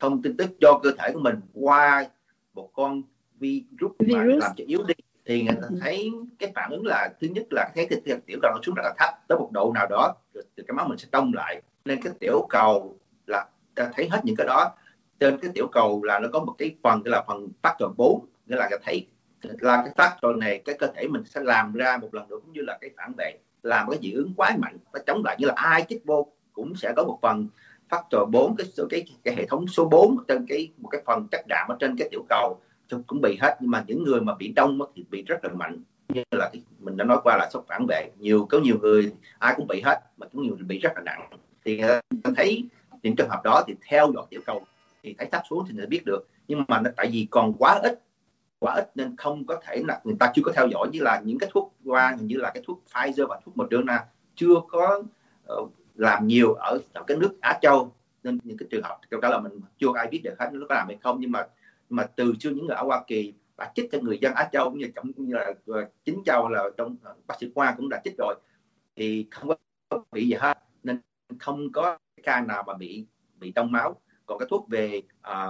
cho cơ thể của mình qua một con virus mà làm cho yếu đi, thì người ta thấy cái phản ứng là thứ nhất là thấy cái tiểu cầu nó xuống rất là thấp, tới một độ nào đó rồi cái máu mình sẽ đông lại, nên cái tiểu cầu là ta thấy hết những cái đó. Trên cái tiểu cầu là nó có một cái phần là phần factor 4, nghĩa là thấy là cái factor này cái cơ thể mình sẽ làm ra một lần nữa, cũng như là cái phản vệ, làm cái dị ứng quá mạnh nó chống lại, như là ai chích vô cũng sẽ có một phần factor 4, cái hệ thống số 4 trên một cái phần chất đạm ở trên cái tiểu cầu cũng bị hết. Nhưng mà những người mà bị đông thì bị rất là mạnh, như là mình đã nói qua là sốc phản vệ, có nhiều người ai cũng bị hết, mà có nhiều người bị rất là nặng. Thì thấy những trường hợp đó thì theo dõi tiểu cầu thì thấy thấp xuống thì người biết được, nhưng mà tại vì còn quá ít nên không có thể là người ta chưa có theo dõi. Như là những cái thuốc như là cái thuốc Pfizer và thuốc Moderna chưa có làm nhiều ở cái nước Á Châu, nên những cái trường hợp câu trả lời mình chưa ai biết được hết nó có làm hay không. Nhưng mà từ chưa những người ở Hoa Kỳ đã chích cho người dân Á Châu, cũng như là chính Châu là trong bác sĩ Khoa cũng đã chích rồi, thì không có bị gì hết, nên không có ca nào mà bị đông máu. Còn cái thuốc về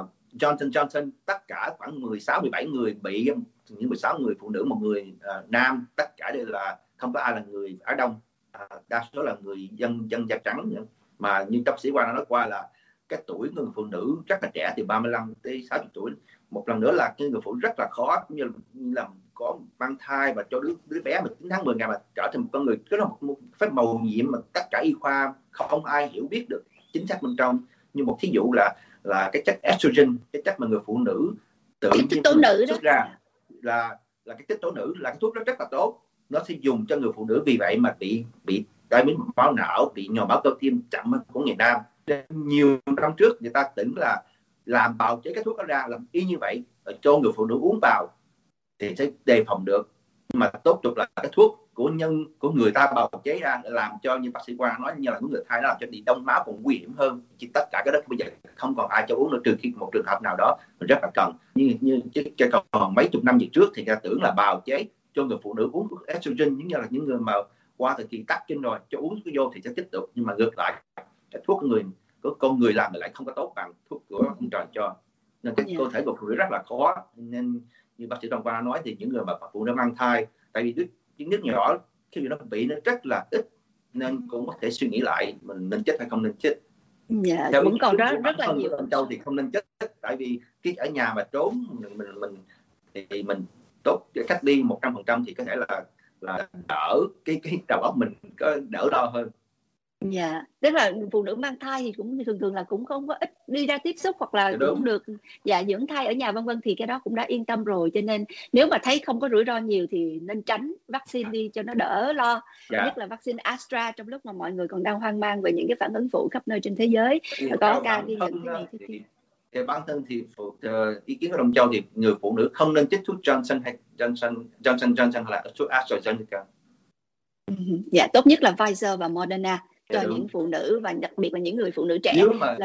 Johnson tất cả khoảng 16-17 người bị, những 16 người phụ nữ, một người nam, tất cả đều là không có ai là người Á Đông, đa số là người dân da trắng. Mà như bác sĩ Quang đã nói qua là cái tuổi người phụ nữ rất là trẻ, từ 35 tới 60 tuổi. Một lần nữa là cái người phụ nữ rất là khó, như là có mang thai và cho đứa bé mà 9 tháng 10 ngày mà trở thành một con người, đó là một phép màu nhiệm mà tất cả y khoa không ai hiểu biết được chính xác bên trong. Như một thí dụ là cái chất estrogen, cái chất mà người phụ nữ tự nhiên xuất ra, là cái chất tố nữ, là cái thuốc đó rất là tốt, nó sẽ dùng cho người phụ nữ. Vì vậy mà bị tai biến máu não, bị nhồi máu cơ tim chậm của người nam. Nhiều năm trước người ta tưởng là làm bào chế cái thuốc đó ra làm y như vậy cho người phụ nữ uống vào thì sẽ đề phòng được. Nhưng mà tốt tục là cái thuốc của người ta bào chế ra, làm cho như bác sĩ Quang nói, như là người thai, nó làm cho bị đông máu còn nguy hiểm hơn. Chỉ tất cả cái đó bây giờ không còn ai cho uống nữa, trừ khi một trường hợp nào đó mình rất là cần. Như còn mấy chục năm về trước thì ta tưởng là bào chế cho người phụ nữ uống thuốc estrogen, như là những người mà qua thời kỳ tắc kinh rồi cho uống cái vô thì sẽ tích được. Nhưng mà ngược lại, cái thuốc của con người làm lại không có tốt bằng thuốc của ông trời cho, nên cái cơ thể của phụ nữ rất là khó. Nên như bác sĩ Đồng Quang nói thì những người mà phụ nữ mang thai, tại vì những nước nhỏ khi nó bị nó rất là ít, nên cũng có thể suy nghĩ lại mình nên chết hay không nên chết. Theo vẫn còn rất là nhiều con trâu thì không nên chết, tại vì cái ở nhà mà trốn mình tốt cách đi 100% thì có thể là đỡ cái đầu óc mình có đỡ đau hơn. Dạ, tức là phụ nữ mang thai thì cũng thường là cũng không có ít đi ra tiếp xúc, hoặc là cũng được dưỡng thai ở nhà vân vân, thì cái đó cũng đã yên tâm rồi. Cho nên nếu mà thấy không có rủi ro nhiều thì nên tránh vaccine đi cho nó đỡ lo. Nhất là vaccine Astra, trong lúc mà mọi người còn đang hoang mang về những cái phản ứng phụ khắp nơi trên thế giới, có ca ghi nhận thế này thế kia. Thì bản thân thì ý kiến của Đồng Châu thì người phụ nữ không nên chích thuốc Johnson hay Johnson hay là thuốc AstraZeneca. Dạ, tốt nhất là Pfizer và Moderna cho những phụ nữ, và đặc biệt là những người phụ nữ trẻ.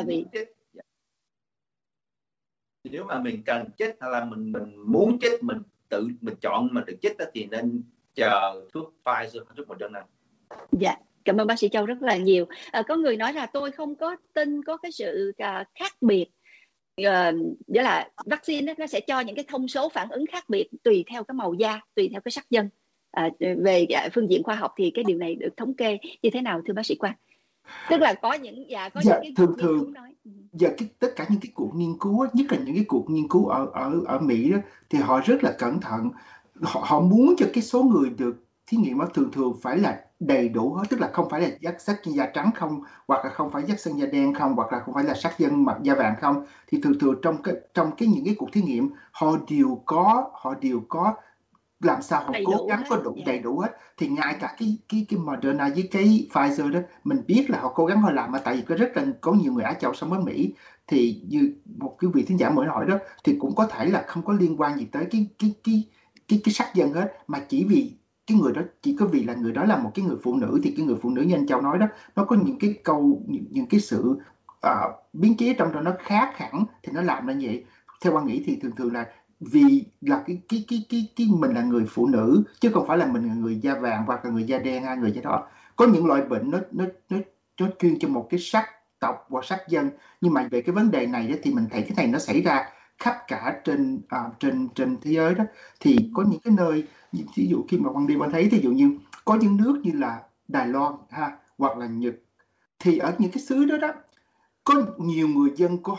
Nếu mà mình cần chích hay là mình muốn chích, mình chọn mình được chích thì nên chờ thuốc Pfizer hoặc thuốc Moderna. Dạ, cảm ơn bác sĩ Châu rất là nhiều. Có người nói là tôi không có tin có cái sự khác biệt, nghĩa là vaccine nó sẽ cho những cái thông số phản ứng khác biệt tùy theo cái màu da, tùy theo cái sắc dân. Về phương diện khoa học thì cái điều này được thống kê như thế nào thưa bác sĩ Quang? Tức là có những những cái thường nói. Giờ tất cả những cái cuộc nghiên cứu, nhất là những cái cuộc nghiên cứu ở Mỹ đó, thì họ rất là cẩn thận. Họ muốn cho cái số người được thí nghiệm đó thường phải là đầy đủ hết, tức là không phải là sắc da trắng không, hoặc là không phải sắc da đen không, hoặc là không phải là sắc dân mặt da vàng không. Thì thường trong những cái cuộc thí nghiệm họ đều có làm sao họ cố gắng có đủ đầy đủ hết. Thì ngay cả cái Moderna với cái Pfizer đó, mình biết là họ cố gắng họ làm, mà tại vì có nhiều người Á Châu sống ở Mỹ, thì như một cái vị thính giả mới hỏi đó, thì cũng có thể là không có liên quan gì tới cái sắc dân hết, mà chỉ vì cái người đó, chỉ có vì là người đó là một cái người phụ nữ, thì cái người phụ nữ như anh Châu nói đó, nó có những cái những cái sự biến chế trong đó nó khác hẳn, thì nó làm ra vậy. Theo Quan nghĩ thì thường là vì là cái mình là người phụ nữ, chứ không phải là mình là người da vàng hoặc là người da đen hay người da đỏ. Có những loại bệnh nó chuyên cho một cái sắc tộc hoặc sắc dân, nhưng mà về cái vấn đề này đó, thì mình thấy cái này nó xảy ra khắp cả trên thế giới đó. Thì có những cái nơi, ví dụ khi mà Quang đi Quang thấy, ví dụ như có những nước như là Đài Loan hoặc là Nhật, thì ở những cái xứ đó có nhiều người dân của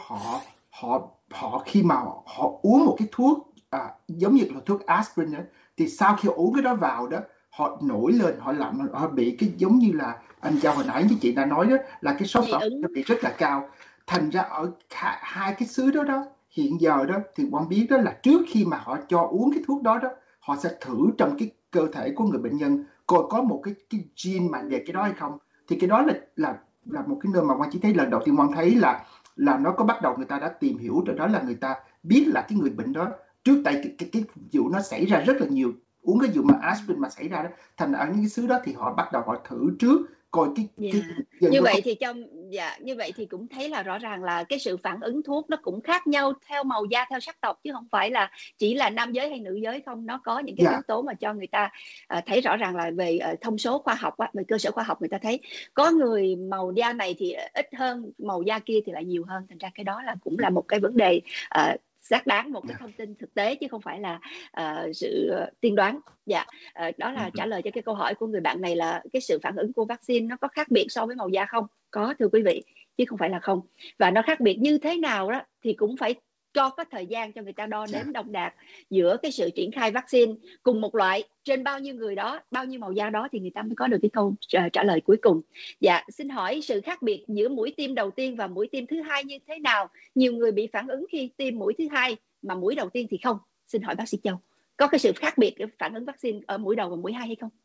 họ khi mà họ uống một cái thuốc giống như là thuốc aspirin đó, thì sau khi uống cái đó vào đó, họ nổi lên, họ bị cái giống như là anh Châu hồi nãy với chị đã nói đó, là cái số phản ứng nó bị rất là cao. Thành ra ở hai cái xứ đó hiện giờ đó, thì Quang biết đó là trước khi mà họ cho uống cái thuốc đó họ sẽ thử trong cái cơ thể của người bệnh nhân coi có một cái gene mà về cái đó hay không. Thì cái đó là một cái nơi mà Quang chỉ thấy lần đầu tiên Quang thấy là nó có bắt đầu, người ta đã tìm hiểu rồi, đó là người ta biết là cái người bệnh đó trước, tại cái vụ nó xảy ra rất là nhiều, uống cái vụ mà aspirin mà xảy ra đó, thành ở những cái xứ đó thì họ bắt đầu họ thử trước coi như vậy thì như vậy thì cũng thấy là rõ ràng là cái sự phản ứng thuốc nó cũng khác nhau theo màu da, theo sắc tộc, chứ không phải là chỉ là nam giới hay nữ giới không. Nó có những cái yếu tố mà cho người ta thấy rõ ràng là về thông số khoa học, về cơ sở khoa học, người ta thấy có người màu da này thì ít hơn, màu da kia thì lại nhiều hơn. Thành ra cái đó là cũng là một cái vấn đề xác đáng, một cái thông tin thực tế chứ không phải là sự tiên đoán. Đó là trả lời cho cái câu hỏi của người bạn này, là cái sự phản ứng của vaccine nó có khác biệt so với màu da không? Có thưa quý vị, chứ không phải là không. Và nó khác biệt như thế nào đó thì cũng phải cho có thời gian cho người ta đo đếm đồng đạt giữa cái sự triển khai vaccine cùng một loại trên bao nhiêu người đó, bao nhiêu màu da đó, thì người ta mới có được cái câu trả lời cuối cùng. Xin hỏi sự khác biệt giữa mũi tiêm đầu tiên và mũi tiêm thứ hai như thế nào? Nhiều người bị phản ứng khi tiêm mũi thứ hai mà mũi đầu tiên thì không. Xin hỏi bác sĩ Châu, có cái sự khác biệt phản ứng vaccine ở mũi đầu và mũi hai hay không?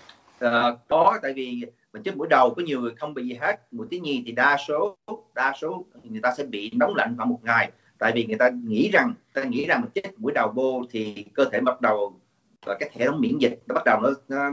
Có, tại vì mình chích mũi đầu có nhiều người không bị gì hết. Mũi thứ nhì thì đa số người ta sẽ bị nóng lạnh khoảng một ngày, tại vì người ta nghĩ rằng mình chích mũi đầu vô thì cơ thể bắt đầu, và cái hệ thống miễn dịch nó bắt đầu nó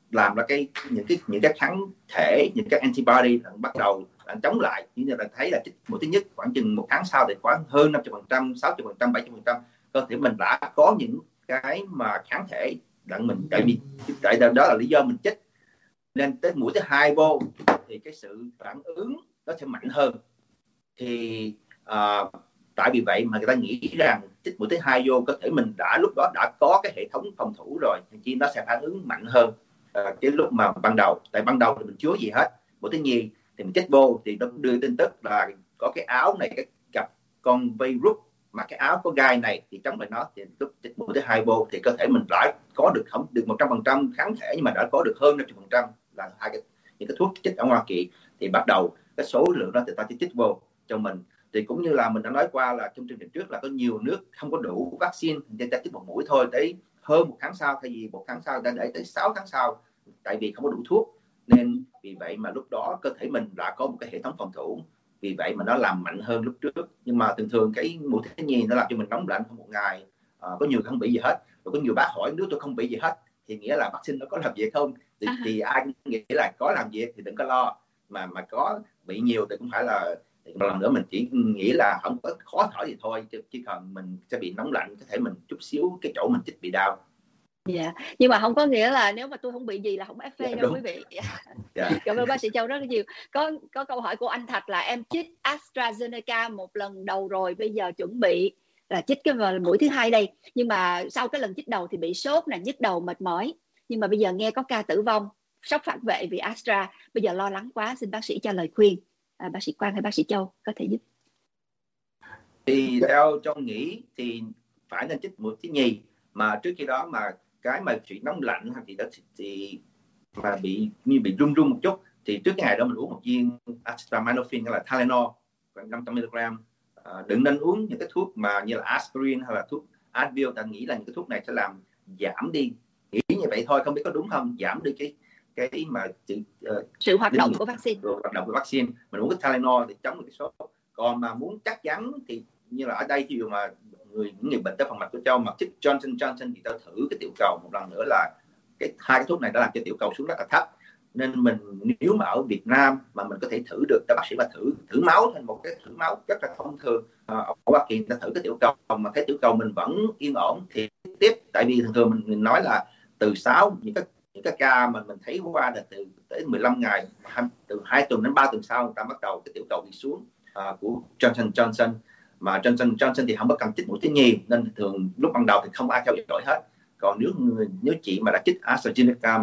làm ra những cái kháng thể, những cái antibody bắt đầu chống lại. Như là thấy là chích mũi thứ nhất khoảng chừng 1 tháng sau thì khoảng hơn 50%, 60%, 70%, cơ thể mình đã có những cái mà kháng thể đặng mình, tại đó là lý do mình chích. Nên tới mũi thứ 2 vô thì cái sự phản ứng nó sẽ mạnh hơn. Thì tại vì vậy mà người ta nghĩ rằng chích mũi thứ 2 vô, cơ thể mình lúc đó đã có cái hệ thống phòng thủ rồi, thì chi nó sẽ phản ứng mạnh hơn cái lúc mà ban đầu. Tại ban đầu thì mình chưa gì hết. Mũi thứ nhì thì mình chích vô thì nó đưa tin tức là có cái áo này, cái cặp con virus mà cái áo có gai này thì chống lại nó. Thì lúc chích mũi thứ 2 vô thì cơ thể mình đã có được không được 100% kháng thể, nhưng mà đã có được hơn 50%, là những cái thuốc chích ở Hoa Kỳ. Thì bắt đầu cái số lượng đó thì ta chỉ chích vô cho mình. Thì cũng như là mình đã nói qua là trong chương trình trước là có nhiều nước không có đủ vaccine, người ta chích một mũi thôi, tới hơn 1 tháng sau, thay vì 1 tháng sau ta để tới 6 tháng sau, tại vì không có đủ thuốc. Nên vì vậy mà lúc đó cơ thể mình đã có một cái hệ thống phòng thủ, vì vậy mà nó làm mạnh hơn lúc trước. Nhưng mà thường cái mũi thứ nhì nó làm cho mình nóng lạnh trong một ngày. Có nhiều không bị gì hết. Rồi có nhiều bác hỏi nếu tôi không bị gì hết thì nghĩa là vaccine nó có làm gì không? Thì ai cũng nghĩ là có làm gì thì đừng có lo, mà có bị nhiều thì cũng phải là một lần nữa mình chỉ nghĩ là không có khó thở gì thôi, chứ còn mình sẽ bị nóng lạnh, có thể mình chút xíu cái chỗ mình chích bị đau. Dạ, nhưng mà không có nghĩa là nếu mà tôi không bị gì là không FV đâu quý vị. Cảm ơn bác sĩ Châu rất là nhiều. Có câu hỏi của anh Thạch là em chích AstraZeneca một lần đầu rồi, bây giờ chuẩn bị là chích cái mũi thứ 2 đây, nhưng mà sau cái lần chích đầu thì bị sốt nè, nhức đầu, mệt mỏi, nhưng mà bây giờ nghe có ca tử vong, sốc phản vệ vì Astra, bây giờ lo lắng quá, xin bác sĩ cho lời khuyên. Bác sĩ Quang hay bác sĩ Châu có thể giúp. Thì theo Châu nghĩ thì phải nên chích mũi thứ nhì, mà trước khi đó mà cái mà chuyện nóng lạnh thì mà bị run một chút thì trước cái ngày đó mình uống một viên acetaminophen hay là Tylenol khoảng 500 mg. Đừng nên uống những cái thuốc mà như là aspirin hay là thuốc Advil. Ta nghĩ là những cái thuốc này sẽ làm giảm đi, nghĩ như vậy thôi, không biết có đúng không, giảm đi cái mà sự hoạt động của vaccine. Mình uống cái Tylenol thì chống được cái sốt. Còn mà muốn chắc chắn thì như là ở đây ví dụ mà những người bệnh tới phòng mạch của Châu mà chích Johnson thì tao thử cái tiểu cầu một lần nữa, là hai cái thuốc này đã làm cho tiểu cầu xuống rất là thấp. Nên mình nếu mà ở Việt Nam mà mình có thể thử được, các bác sĩ mà thử máu thành một cái thử máu rất là thông thường. Ở Hoa Kỳ ta thử cái tiểu cầu mà thấy tiểu cầu mình vẫn yên ổn thì tiếp. Tại vì thường mình nói là từ 6 những cái ca mà mình thấy qua là từ tới 15 ngày, từ 2 tuần đến 3 tuần sau người ta bắt đầu cái tiểu cầu đi xuống. Của Johnson mà Johnson thì không có cần chích mũi thứ nhì, nên thường lúc ban đầu thì không ai theo dõi hết. Còn nếu chị mà đã chích AstraZeneca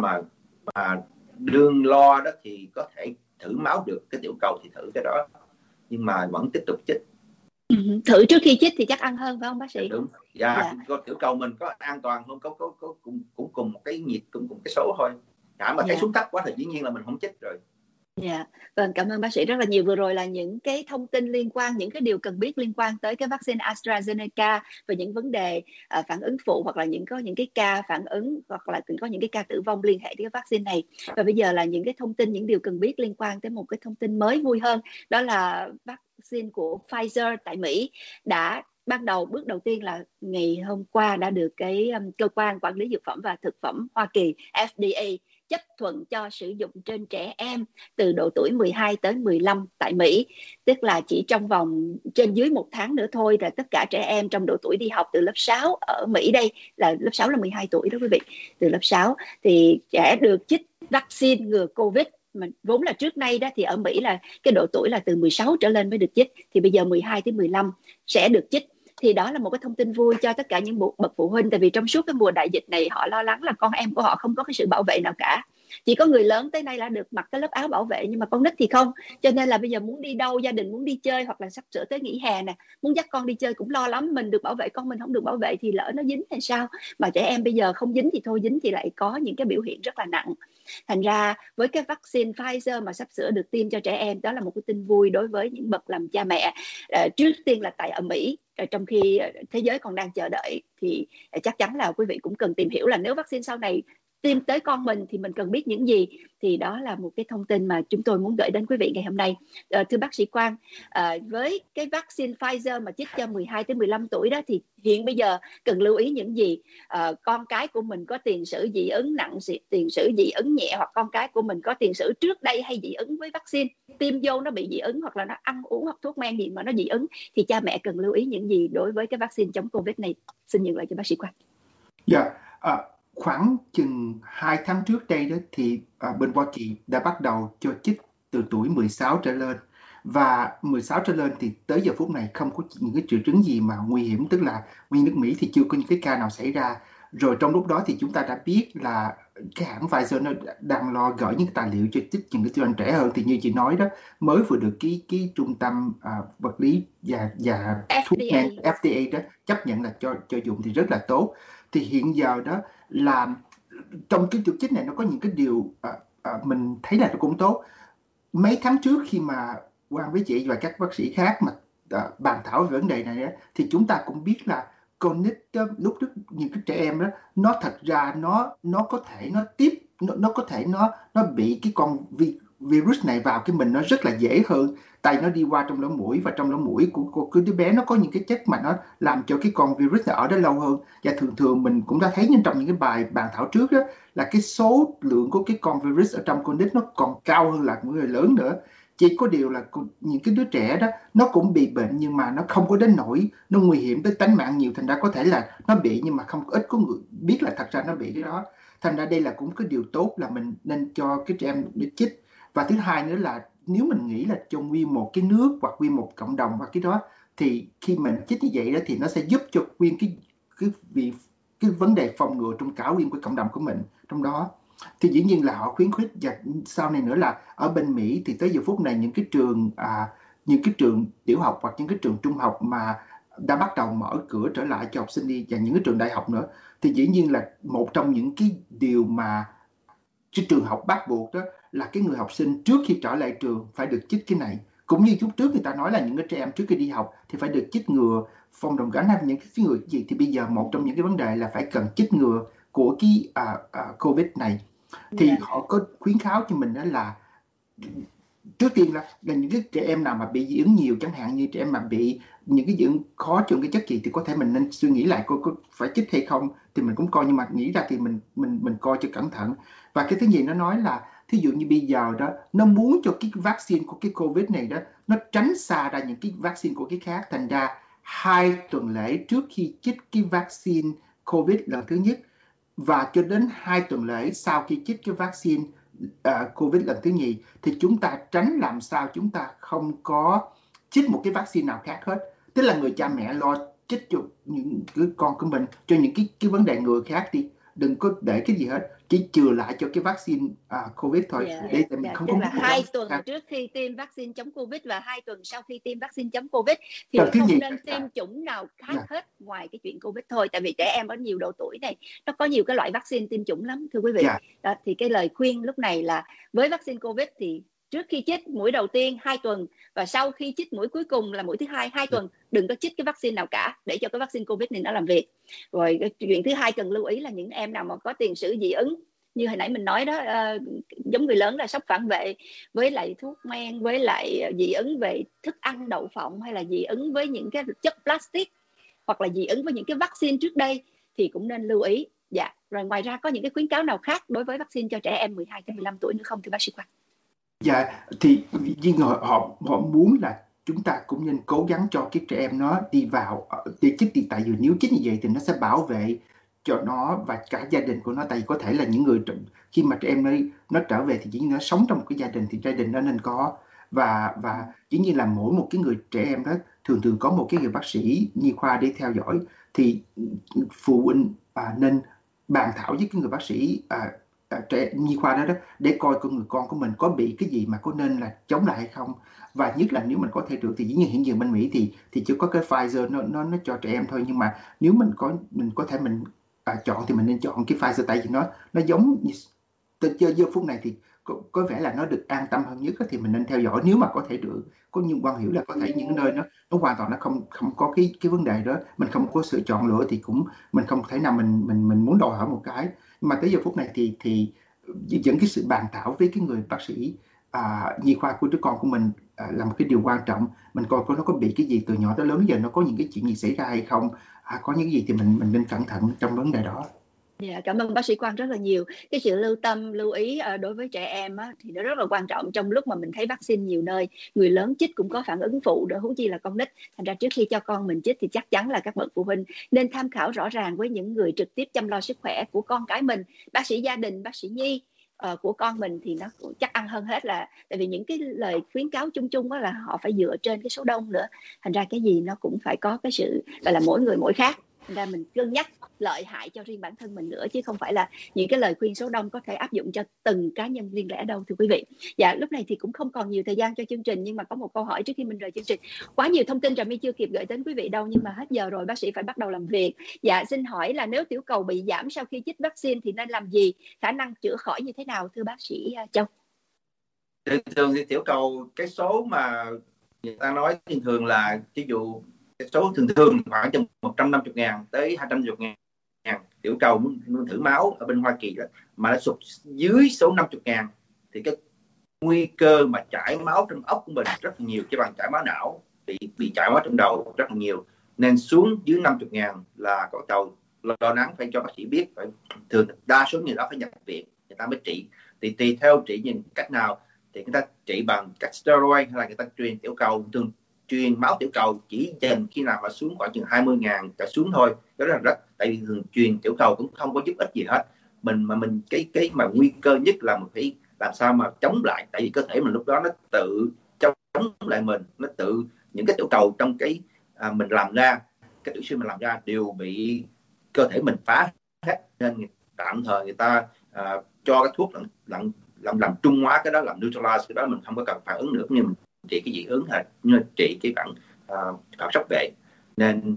mà đương lo đó thì có thể thử máu được cái tiểu cầu thì thử cái đó, nhưng mà vẫn tiếp tục chích. Thử trước khi chích thì chắc ăn hơn phải không bác sĩ? Đúng. Dạ. Tiểu cầu mình có an toàn không, cũng cùng một cái nhiệt, cũng cùng cái số thôi. Mà thấy xuống thấp quá thì dĩ nhiên là mình không chích rồi. Dạ, vâng, cảm ơn bác sĩ rất là nhiều. Vừa rồi là những cái thông tin liên quan, những cái điều cần biết liên quan tới cái vaccine AstraZeneca và những vấn đề phản ứng phụ, hoặc là có những cái ca phản ứng, hoặc là có những cái ca tử vong liên hệ tới cái vaccine này. Và bây giờ là những cái thông tin, những điều cần biết liên quan tới một cái thông tin mới vui hơn, đó là vaccine của Pfizer tại Mỹ đã bước đầu tiên là ngày hôm qua đã được cái cơ quan quản lý dược phẩm và thực phẩm Hoa Kỳ FDA chấp thuận cho sử dụng trên trẻ em từ độ tuổi 12 tới 15 tại Mỹ. Tức là chỉ trong vòng trên dưới 1 tháng nữa thôi là tất cả trẻ em trong độ tuổi đi học từ lớp 6 ở Mỹ, đây là lớp 6 là 12 tuổi đó quý vị, từ lớp 6 thì trẻ được chích vaccine ngừa Covid. Mà vốn là trước nay đó thì ở Mỹ là cái độ tuổi là từ 16 trở lên mới được chích, thì bây giờ 12 tới 15 sẽ được chích. Thì đó là một cái thông tin vui cho tất cả những bậc phụ huynh, tại vì trong suốt cái mùa đại dịch này họ lo lắng là con em của họ không có cái sự bảo vệ nào cả. Chỉ có người lớn tới nay là được mặc cái lớp áo bảo vệ, nhưng mà con nít thì không. Cho nên là bây giờ muốn đi đâu, gia đình muốn đi chơi, hoặc là sắp sửa tới nghỉ hè nè, muốn dắt con đi chơi cũng lo lắm, mình được bảo vệ, con mình không được bảo vệ thì lỡ nó dính thì sao. Mà trẻ em bây giờ không dính thì thôi, dính thì lại có những cái biểu hiện rất là nặng. Thành ra với cái vaccine Pfizer mà sắp sửa được tiêm cho trẻ em, đó là một cái tin vui đối với những bậc làm cha mẹ. Trước tiên là tại ở Mỹ, trong khi thế giới còn đang chờ đợi, thì chắc chắn là quý vị cũng cần tìm hiểu là nếu vaccine sau này tiêm tới con mình thì mình cần biết những gì. Thì đó là một cái thông tin mà chúng tôi muốn gửi đến quý vị ngày hôm nay. Thưa bác sĩ Quang, với cái vaccine Pfizer mà chích cho 12 tới 15 tuổi đó thì hiện bây giờ cần lưu ý những gì? Con cái của mình có tiền sử dị ứng nặng, tiền sử dị ứng nhẹ, hoặc con cái của mình có tiền sử trước đây hay dị ứng với vaccine, tiêm vô nó bị dị ứng, hoặc là nó ăn uống hoặc thuốc men gì mà nó dị ứng, thì cha mẹ cần lưu ý những gì đối với cái vaccine chống Covid này? Xin nhường lại cho bác sĩ Quang. Dạ, khoảng chừng 2 tháng trước đây đó thì bên Hoa Kỳ đã bắt đầu cho chích từ tuổi 16 trở lên, và 16 trở lên thì tới giờ phút này không có những cái triệu chứng gì mà nguy hiểm, tức là nguyên nước Mỹ thì chưa có những cái ca nào xảy ra. Rồi trong lúc đó thì chúng ta đã biết là cái hãng Pfizer nó đang lo gửi những tài liệu cho chích những cái tuổi trẻ hơn, thì như chị nói đó, mới vừa được cái trung tâm vật lý và thuốc men FDA đó chấp nhận là cho dùng thì rất là tốt. Thì hiện giờ đó là trong cái chủ chích này nó có những cái điều mình thấy là nó cũng tốt. Mấy tháng trước khi mà Quang với chị và các bác sĩ khác mà bàn thảo về vấn đề này đó, thì chúng ta cũng biết là con nít đó, lúc trước những cái trẻ em đó, nó thật ra nó có thể nó bị cái con virus này vào cái mình nó rất là dễ hơn, tại nó đi qua trong lỗ mũi, và trong lỗ mũi của đứa bé nó có những cái chất mà nó làm cho cái con virus này ở đó lâu hơn. Và thường mình cũng đã thấy trong những cái bài bàn thảo trước đó là cái số lượng của cái con virus ở trong con nít nó còn cao hơn là người lớn nữa. Chỉ có điều là những cái đứa trẻ đó nó cũng bị bệnh, nhưng mà nó không có đến nỗi nó nguy hiểm tới tính mạng nhiều, thành ra có thể là nó bị nhưng mà ít có người biết là thật ra nó bị cái đó. Thành ra đây là cũng cái điều tốt là mình nên cho cái trẻ em để chích. Và thứ hai nữa là nếu mình nghĩ là cho nguyên một cái nước hoặc nguyên một cộng đồng và cái đó, thì khi mình chích như vậy đó thì nó sẽ giúp cho nguyên cái vấn đề phòng ngừa trong cả nguyên cái cộng đồng của mình trong đó. Thì dĩ nhiên là họ khuyến khích, và sau này nữa là ở bên Mỹ thì tới giờ phút này những cái trường tiểu học hoặc những cái trường trung học mà đã bắt đầu mở cửa trở lại cho học sinh đi, và những cái trường đại học nữa, thì dĩ nhiên là một trong những cái điều mà cái trường học bắt buộc đó là cái người học sinh trước khi trở lại trường phải được chích cái này. Cũng như lúc trước người ta nói là những cái trẻ em trước khi đi học thì phải được chích ngừa phòng đồng cắn hay những cái ngừa gì, thì bây giờ một trong những cái vấn đề là phải cần chích ngừa của cái Covid này. Thì họ có khuyến kháo cho mình đó là trước tiên là những cái trẻ em nào mà bị dị ứng nhiều, chẳng hạn như trẻ em mà bị những cái dị ứng khó chịu cái chất gì, thì có thể mình nên suy nghĩ lại có phải chích hay không, thì mình cũng coi, nhưng mà nghĩ ra thì mình coi cho cẩn thận. Và cái thứ gì nó nói là thí dụ như bây giờ đó nó muốn cho cái vaccine của cái Covid này đó nó tránh xa ra những cái vaccine của cái khác, thành ra 2 tuần lễ trước khi chích cái vaccine Covid lần thứ nhất và cho đến 2 tuần lễ sau khi chích cái vaccine Covid lần thứ nhì, thì chúng ta tránh làm sao chúng ta không có chích một cái vaccine nào khác hết. Tức là người cha mẹ lo chích cho những cái con của mình cho những cái vấn đề ngừa khác đi, đừng có để cái gì hết, chỉ chừa lại cho cái vaccine Covid thôi. Để mình không tức có là 2 tuần trước khi tiêm vaccine chống Covid và 2 tuần sau khi tiêm vaccine chống Covid thì không nên tiêm chủng nào khác hết ngoài cái chuyện Covid thôi. Tại vì trẻ em ở nhiều độ tuổi này nó có nhiều cái loại vaccine tiêm chủng lắm thưa quý vị. Đó, thì cái lời khuyên lúc này là với vaccine Covid thì trước khi chích mũi đầu tiên 2 tuần và sau khi chích mũi cuối cùng là mũi thứ hai 2 tuần, đừng có chích cái vaccine nào cả để cho cái vaccine Covid này nó làm việc. Rồi cái chuyện thứ hai cần lưu ý là những em nào mà có tiền sử dị ứng như hồi nãy mình nói đó, giống người lớn là sốc phản vệ với lại thuốc men, với lại dị ứng về thức ăn đậu phộng, hay là dị ứng với những cái chất plastic, hoặc là dị ứng với những cái vaccine trước đây, thì cũng nên lưu ý. Dạ, rồi ngoài ra có những cái khuyến cáo nào khác đối với vaccine cho trẻ em 12 đến 15 tuổi nữa không thưa bác sĩ Quang? Dạ, thì họ muốn là chúng ta cũng nên cố gắng cho cái trẻ em nó đi vào để chích, thì tại vì nếu chích như vậy thì nó sẽ bảo vệ cho nó và cả gia đình của nó. Tại vì có thể là những người khi mà trẻ em nó trở về thì chỉ nó sống trong một cái gia đình thì gia đình nó nên có, và chỉ như là mỗi một cái người trẻ em đó thường có một cái người bác sĩ nhi khoa để theo dõi, thì phụ huynh nên bàn thảo với cái người bác sĩ trẻ nhi khoa đó để coi con người con của mình có bị cái gì mà có nên là chống lại hay không. Và nhất là nếu mình có thể được thì dĩ nhiên hiện giờ bên Mỹ thì chỉ có cái Pfizer nó cho trẻ em thôi, nhưng mà nếu mình có thể chọn thì mình nên chọn cái Pfizer, tại vì nó giống như giờ phút này thì có vẻ là nó được an tâm hơn nhất thì mình nên theo dõi, nếu mà có thể được. Có nhưng Quang hiểu là có thể những nơi nó hoàn toàn nó không có cái vấn đề đó, mình không có sự chọn lựa thì cũng mình không thể nào mình muốn đòi hỏi một cái. Nhưng mà tới giờ phút này thì dẫn cái sự bàn thảo với cái người bác sĩ nhi khoa của đứa con của mình là một cái điều quan trọng. Mình coi nó có bị cái gì từ nhỏ tới lớn giờ, nó có những cái chuyện gì xảy ra hay không, có những cái gì thì mình nên cẩn thận trong vấn đề đó. Dạ, cảm ơn bác sĩ Quang rất là nhiều. Cái sự lưu tâm, lưu ý đối với trẻ em á, thì nó rất là quan trọng trong lúc mà mình thấy vaccine nhiều nơi. Người lớn chích cũng có phản ứng phụ đỡ, huống chi là con nít. Thành ra trước khi cho con mình chích thì chắc chắn là các bậc phụ huynh nên tham khảo rõ ràng với những người trực tiếp chăm lo sức khỏe của con cái mình. Bác sĩ gia đình, bác sĩ nhi của con mình thì nó chắc ăn hơn hết, là tại vì những cái lời khuyến cáo chung chung đó là họ phải dựa trên cái số đông nữa. Thành ra cái gì nó cũng phải có cái sự gọi là mỗi người mỗi khác. Thành ra mình cân nhắc lợi hại cho riêng bản thân mình nữa, chứ không phải là những cái lời khuyên số đông có thể áp dụng cho từng cá nhân riêng lẻ đâu, thưa quý vị. Dạ, lúc này thì cũng không còn nhiều thời gian cho chương trình, nhưng mà có một câu hỏi trước khi mình rời chương trình. Quá nhiều thông tin Trà My chưa kịp gửi đến quý vị đâu, nhưng mà hết giờ rồi, bác sĩ phải bắt đầu làm việc. Dạ, xin hỏi là nếu tiểu cầu bị giảm sau khi chích vaccine thì nên làm gì? Khả năng chữa khỏi như thế nào, thưa bác sĩ Châu? Thường thì tiểu cầu, cái số mà người ta nói thường là ví dụ cái số thường khoảng từ 150.000 tới 250.000 tiểu cầu muốn thử máu ở bên Hoa Kỳ đó, mà nó sụt dưới số 50.000 thì cái nguy cơ mà chảy máu trong óc của mình rất là nhiều, chứ bằng chảy máu não, bị chảy máu trong đầu rất là nhiều. Nên xuống dưới 50.000 là có đầu lo lắng, phải cho bác sĩ biết. Thường đa số người đó phải nhập viện người ta mới trị. Thì tùy theo trị nhìn cách nào, thì người ta trị bằng cách steroid hay là người ta truyền tiểu cầu. Thường truyền máu tiểu cầu chỉ dành khi nào mà xuống khoảng chừng 20.000 trở xuống thôi. Đó là rất, tại vì thường truyền tiểu cầu cũng không có giúp ích gì hết. Mình cái mà nguy cơ nhất là mình phải làm sao mà chống lại, tại vì cơ thể mình lúc đó nó tự chống lại mình, nó tự những cái tiểu cầu trong cái mình làm ra, cái tiểu xuyên mình làm ra đều bị cơ thể mình phá hết. Nên tạm thời người ta cho cái thuốc làm trung hóa cái đó, làm neutralize cái đó, mình không có cần phản ứng nữa, nhưng mình trị cái dị ứng hay như trị cái phản sốc vệ. Nên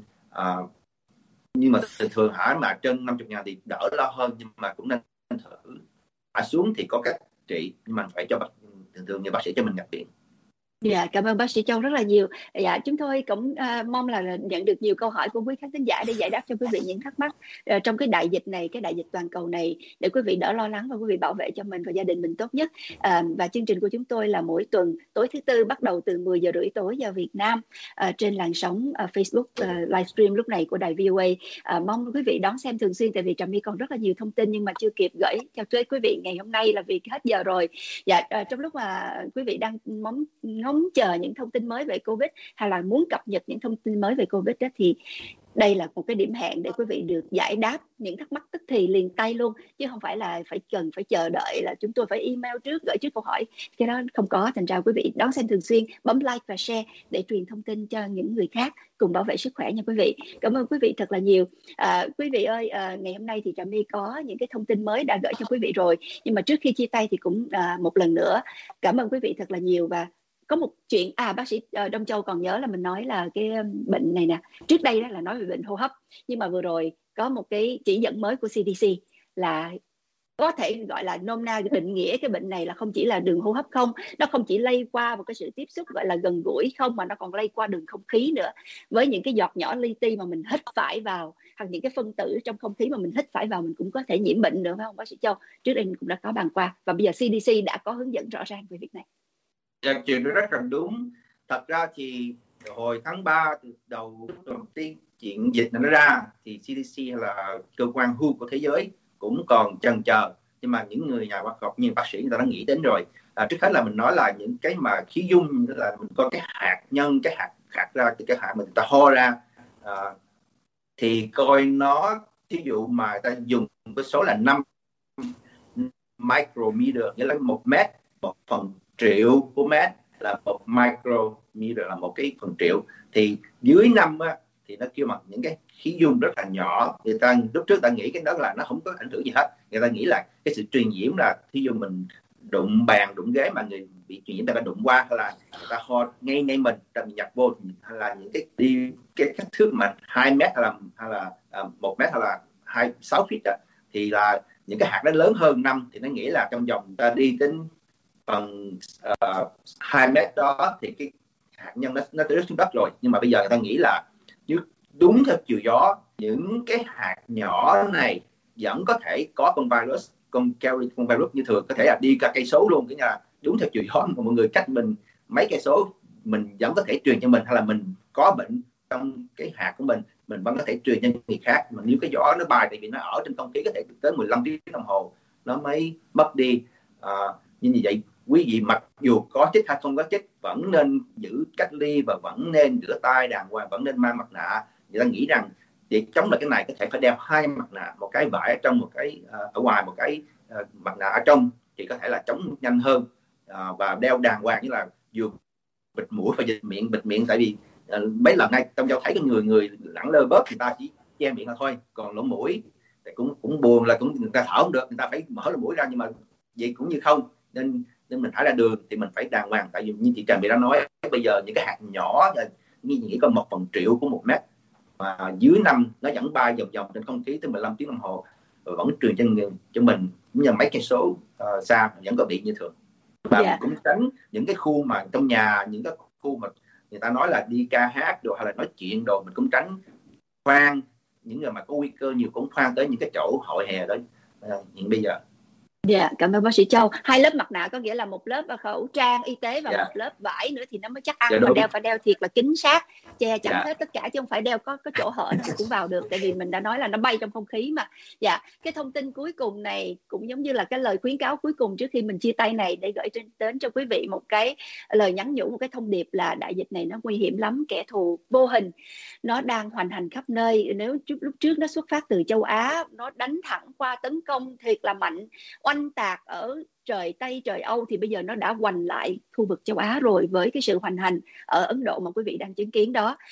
nhưng mà thường hỏi mà trên 50.000 thì đỡ lo hơn, nhưng mà cũng nên thử. Xuống thì có cách trị, nhưng mà phải cho thường như bác sĩ cho mình nhập viện. Dạ, cảm ơn bác sĩ Châu rất là nhiều. Dạ, chúng tôi cũng mong là nhận được nhiều câu hỏi của quý khán thính giả để giải đáp cho quý vị những thắc mắc trong cái đại dịch này, cái đại dịch toàn cầu này, để quý vị đỡ lo lắng và quý vị bảo vệ cho mình và gia đình mình tốt nhất. Và chương trình của chúng tôi là mỗi tuần tối thứ Tư bắt đầu từ 10 giờ rưỡi tối giờ Việt Nam trên làn sóng Facebook livestream lúc này của đài VOA. Mong quý vị đón xem thường xuyên, tại vì Trà My còn rất là nhiều thông tin nhưng mà chưa kịp gửi cho quý vị ngày hôm nay là vì hết giờ rồi. Dạ, trong lúc mà quý vị đang ngóng chờ những thông tin mới về Covid hay là muốn cập nhật những thông tin mới về Covid đó, thì đây là một cái điểm hẹn để quý vị được giải đáp những thắc mắc tức thì liền tay luôn, chứ không phải là phải chờ đợi là chúng tôi phải email trước, gửi trước câu hỏi, cái đó không có. Thành ra quý vị đón xem thường xuyên, bấm like và share để truyền thông tin cho những người khác cùng bảo vệ sức khỏe nha quý vị. Cảm ơn quý vị thật là nhiều. Quý vị ơi, ngày hôm nay thì Trà My có những cái thông tin mới đã gửi cho quý vị rồi, nhưng mà trước khi chia tay thì cũng một lần nữa cảm ơn quý vị thật là nhiều. Và có một chuyện bác sĩ Đông Châu còn nhớ là mình nói là cái bệnh này nè, trước đây đó là nói về bệnh hô hấp, nhưng mà vừa rồi có một cái chỉ dẫn mới của CDC là có thể gọi là nôm na định nghĩa cái bệnh này là không chỉ là đường hô hấp không, nó không chỉ lây qua một cái sự tiếp xúc gọi là gần gũi không, mà nó còn lây qua đường không khí nữa, với những cái giọt nhỏ li ti mà mình hít phải vào, hoặc những cái phân tử trong không khí mà mình hít phải vào, mình cũng có thể nhiễm bệnh nữa, phải không bác sĩ Châu? Trước đây mình cũng đã có bàn qua và bây giờ CDC đã có hướng dẫn rõ ràng về việc này. Chuyện đó rất là đúng. Thật ra thì hồi tháng 3 từ đầu tiên chuyện dịch này nó ra thì CDC hay là cơ quan WHO của thế giới cũng còn chần chờ, nhưng mà những người nhà khoa học như bác sĩ người ta đã nghĩ đến rồi. Trước hết là mình nói là những cái mà khí dung, là mình có cái hạt nhân, cái hạt ra từ cái hạt mà người ta ho ra, thì coi nó, ví dụ mà ta dùng cái số là 5 micrometer, nghĩa là 1 mét, 1/1000 của mét là 1 micrometer, là một cái 1/1000. Thì dưới 5 á, thì nó kêu bằng những cái khí dung rất là nhỏ. Người ta lúc trước ta nghĩ cái đó là nó không có ảnh hưởng gì hết. Người ta nghĩ là cái sự truyền nhiễm là thí dụ mình đụng bàn đụng ghế mà người bị truyền nhiễm ta đã đụng qua, hay là người ta ho ngay mình ta bị nhập vô, hay là những cái đi cái kích thước mà 2 mét hay là 1 mét hay là 6 feet đó, thì là những cái hạt nó lớn hơn 5 thì nó nghĩ là trong vòng ta đi đến phần 2 mét đó thì cái hạt nhân nó rớt xuống đất rồi, nhưng mà bây giờ người ta nghĩ là nếu đúng theo chiều gió, những cái hạt nhỏ này vẫn có thể có con virus, con virus như thường, có thể là đi cả cây số luôn, cái là đúng theo chiều gió mà mọi người cách mình mấy cây số mình vẫn có thể truyền cho mình, hay là mình có bệnh trong cái hạt của mình vẫn có thể truyền cho người khác. Mà nếu cái gió nó bay, tại vì nó ở trên không khí có thể tới 15 tiếng đồng hồ nó mới mất đi. Nhưng như vậy quý vị mặc dù có chích hay không có chích vẫn nên giữ cách ly và vẫn nên rửa tay đàng hoàng, vẫn nên mang mặt nạ. Người ta nghĩ rằng để chống lại cái này có thể phải đeo 2 mặt nạ, một cái vải ở trong, một cái ở ngoài, một cái mặt nạ ở trong, thì có thể là chống nhanh hơn. Và đeo đàng hoàng, như là vừa bịt mũi và bịt miệng, tại vì mấy lần ngay trong Châu thấy cái người lẳng lơ bớt, người ta chỉ che miệng là thôi, còn lỗ mũi thì cũng buồn là người ta thở không được, người ta phải mở lỗ mũi ra, nhưng mà vậy cũng như không, nên mình thải ra đường thì mình phải đàng hoàng. Tại vì như chị Trần Bị đã nói, bây giờ những cái hạt nhỏ như nghĩ có 1/1000 của 1 mét mà dưới năm nó vẫn bay vòng trên không khí tới 15 tiếng đồng hồ rồi vẫn truyền cho mình, như mấy cây số xa vẫn có bị như thường. Và mình cũng tránh những cái khu mà trong nhà, những cái khu mà người ta nói là đi ca hát đồ hay là nói chuyện đồ, mình cũng tránh khoan. Những người mà có nguy cơ nhiều cũng khoan tới những cái chỗ hội hè đó hiện bây giờ. Dạ, cảm ơn bác sĩ Châu. 2 lớp mặt nạ có nghĩa là một lớp khẩu trang y tế và một lớp vải nữa thì nó mới chắc ăn. Mình phải đeo thiệt là kín sát, che chắn hết tất cả, chứ không phải đeo có chỗ hở nào cũng vào được, tại vì mình đã nói là nó bay trong không khí mà. Dạ, cái thông tin cuối cùng này cũng giống như là cái lời khuyến cáo cuối cùng trước khi mình chia tay này, để gửi đến cho quý vị một cái lời nhắn nhủ, một cái thông điệp là đại dịch này nó nguy hiểm lắm, kẻ thù vô hình nó đang hoành hành khắp nơi. Nếu lúc trước nó xuất phát từ châu Á, nó đánh thẳng qua tấn công thiệt là mạnh, oanh tạc ở trời Tây, trời Âu, thì bây giờ nó đã hoành lại khu vực châu Á rồi, với cái sự hoành hành ở Ấn Độ mà quý vị đang chứng kiến đó.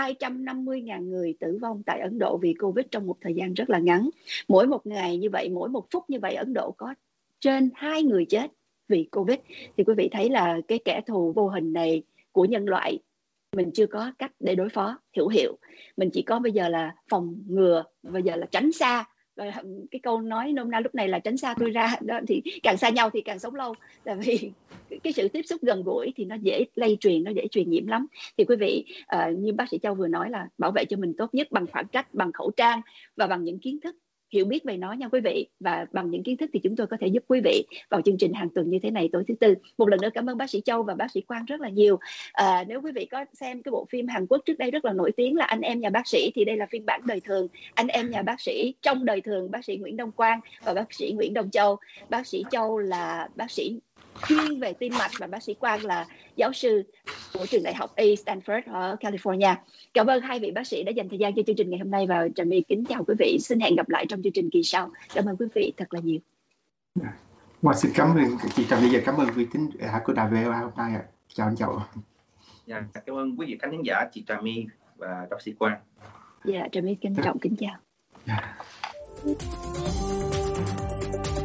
250.000 người tử vong tại Ấn Độ vì Covid trong một thời gian rất là ngắn. Mỗi một ngày như vậy, mỗi một phút như vậy, Ấn Độ có trên 2 người chết vì Covid. Thì quý vị thấy là cái kẻ thù vô hình này của nhân loại, mình chưa có cách để đối phó hữu hiệu. Mình chỉ có bây giờ là phòng ngừa, bây giờ là tránh xa. Cái câu nói nôm na lúc này là tránh xa tôi ra đó, thì càng xa nhau thì càng sống lâu, tại vì cái sự tiếp xúc gần gũi thì nó dễ lây truyền, nó dễ truyền nhiễm lắm. Thì quý vị như bác sĩ Châu vừa nói là bảo vệ cho mình tốt nhất bằng khoảng cách, bằng khẩu trang và bằng những kiến thức hiểu biết về nó nha quý vị. Và bằng những kiến thức thì chúng tôi có thể giúp quý vị vào chương trình hàng tuần như thế này tối thứ Tư. Một lần nữa cảm ơn bác sĩ Châu và bác sĩ Quang rất là nhiều. Nếu quý vị có xem cái bộ phim Hàn Quốc trước đây rất là nổi tiếng là Anh Em Nhà Bác Sĩ, thì đây là phiên bản đời thường, Anh Em Nhà Bác Sĩ trong đời thường, bác sĩ Nguyễn Đông Quang và bác sĩ Nguyễn Đông Châu. Bác sĩ Châu là bác sĩ chuyên về tim mạch và bác sĩ Quang là giáo sư của trường đại học A Stanford ở California. Cảm ơn hai vị bác sĩ đã dành thời gian cho chương trình ngày hôm nay, và Trà My kính chào quý vị. Xin hẹn gặp lại trong chương trình kỳ sau. Cảm ơn quý vị thật là nhiều. Xin cảm ơn chị Trà My, cảm ơn quý thính giả của đài VOA hôm nay. Chào anh Châu. Cảm ơn quý vị khán giả, chị Trà My và bác sĩ Quang. Trà My kính trọng kính chào.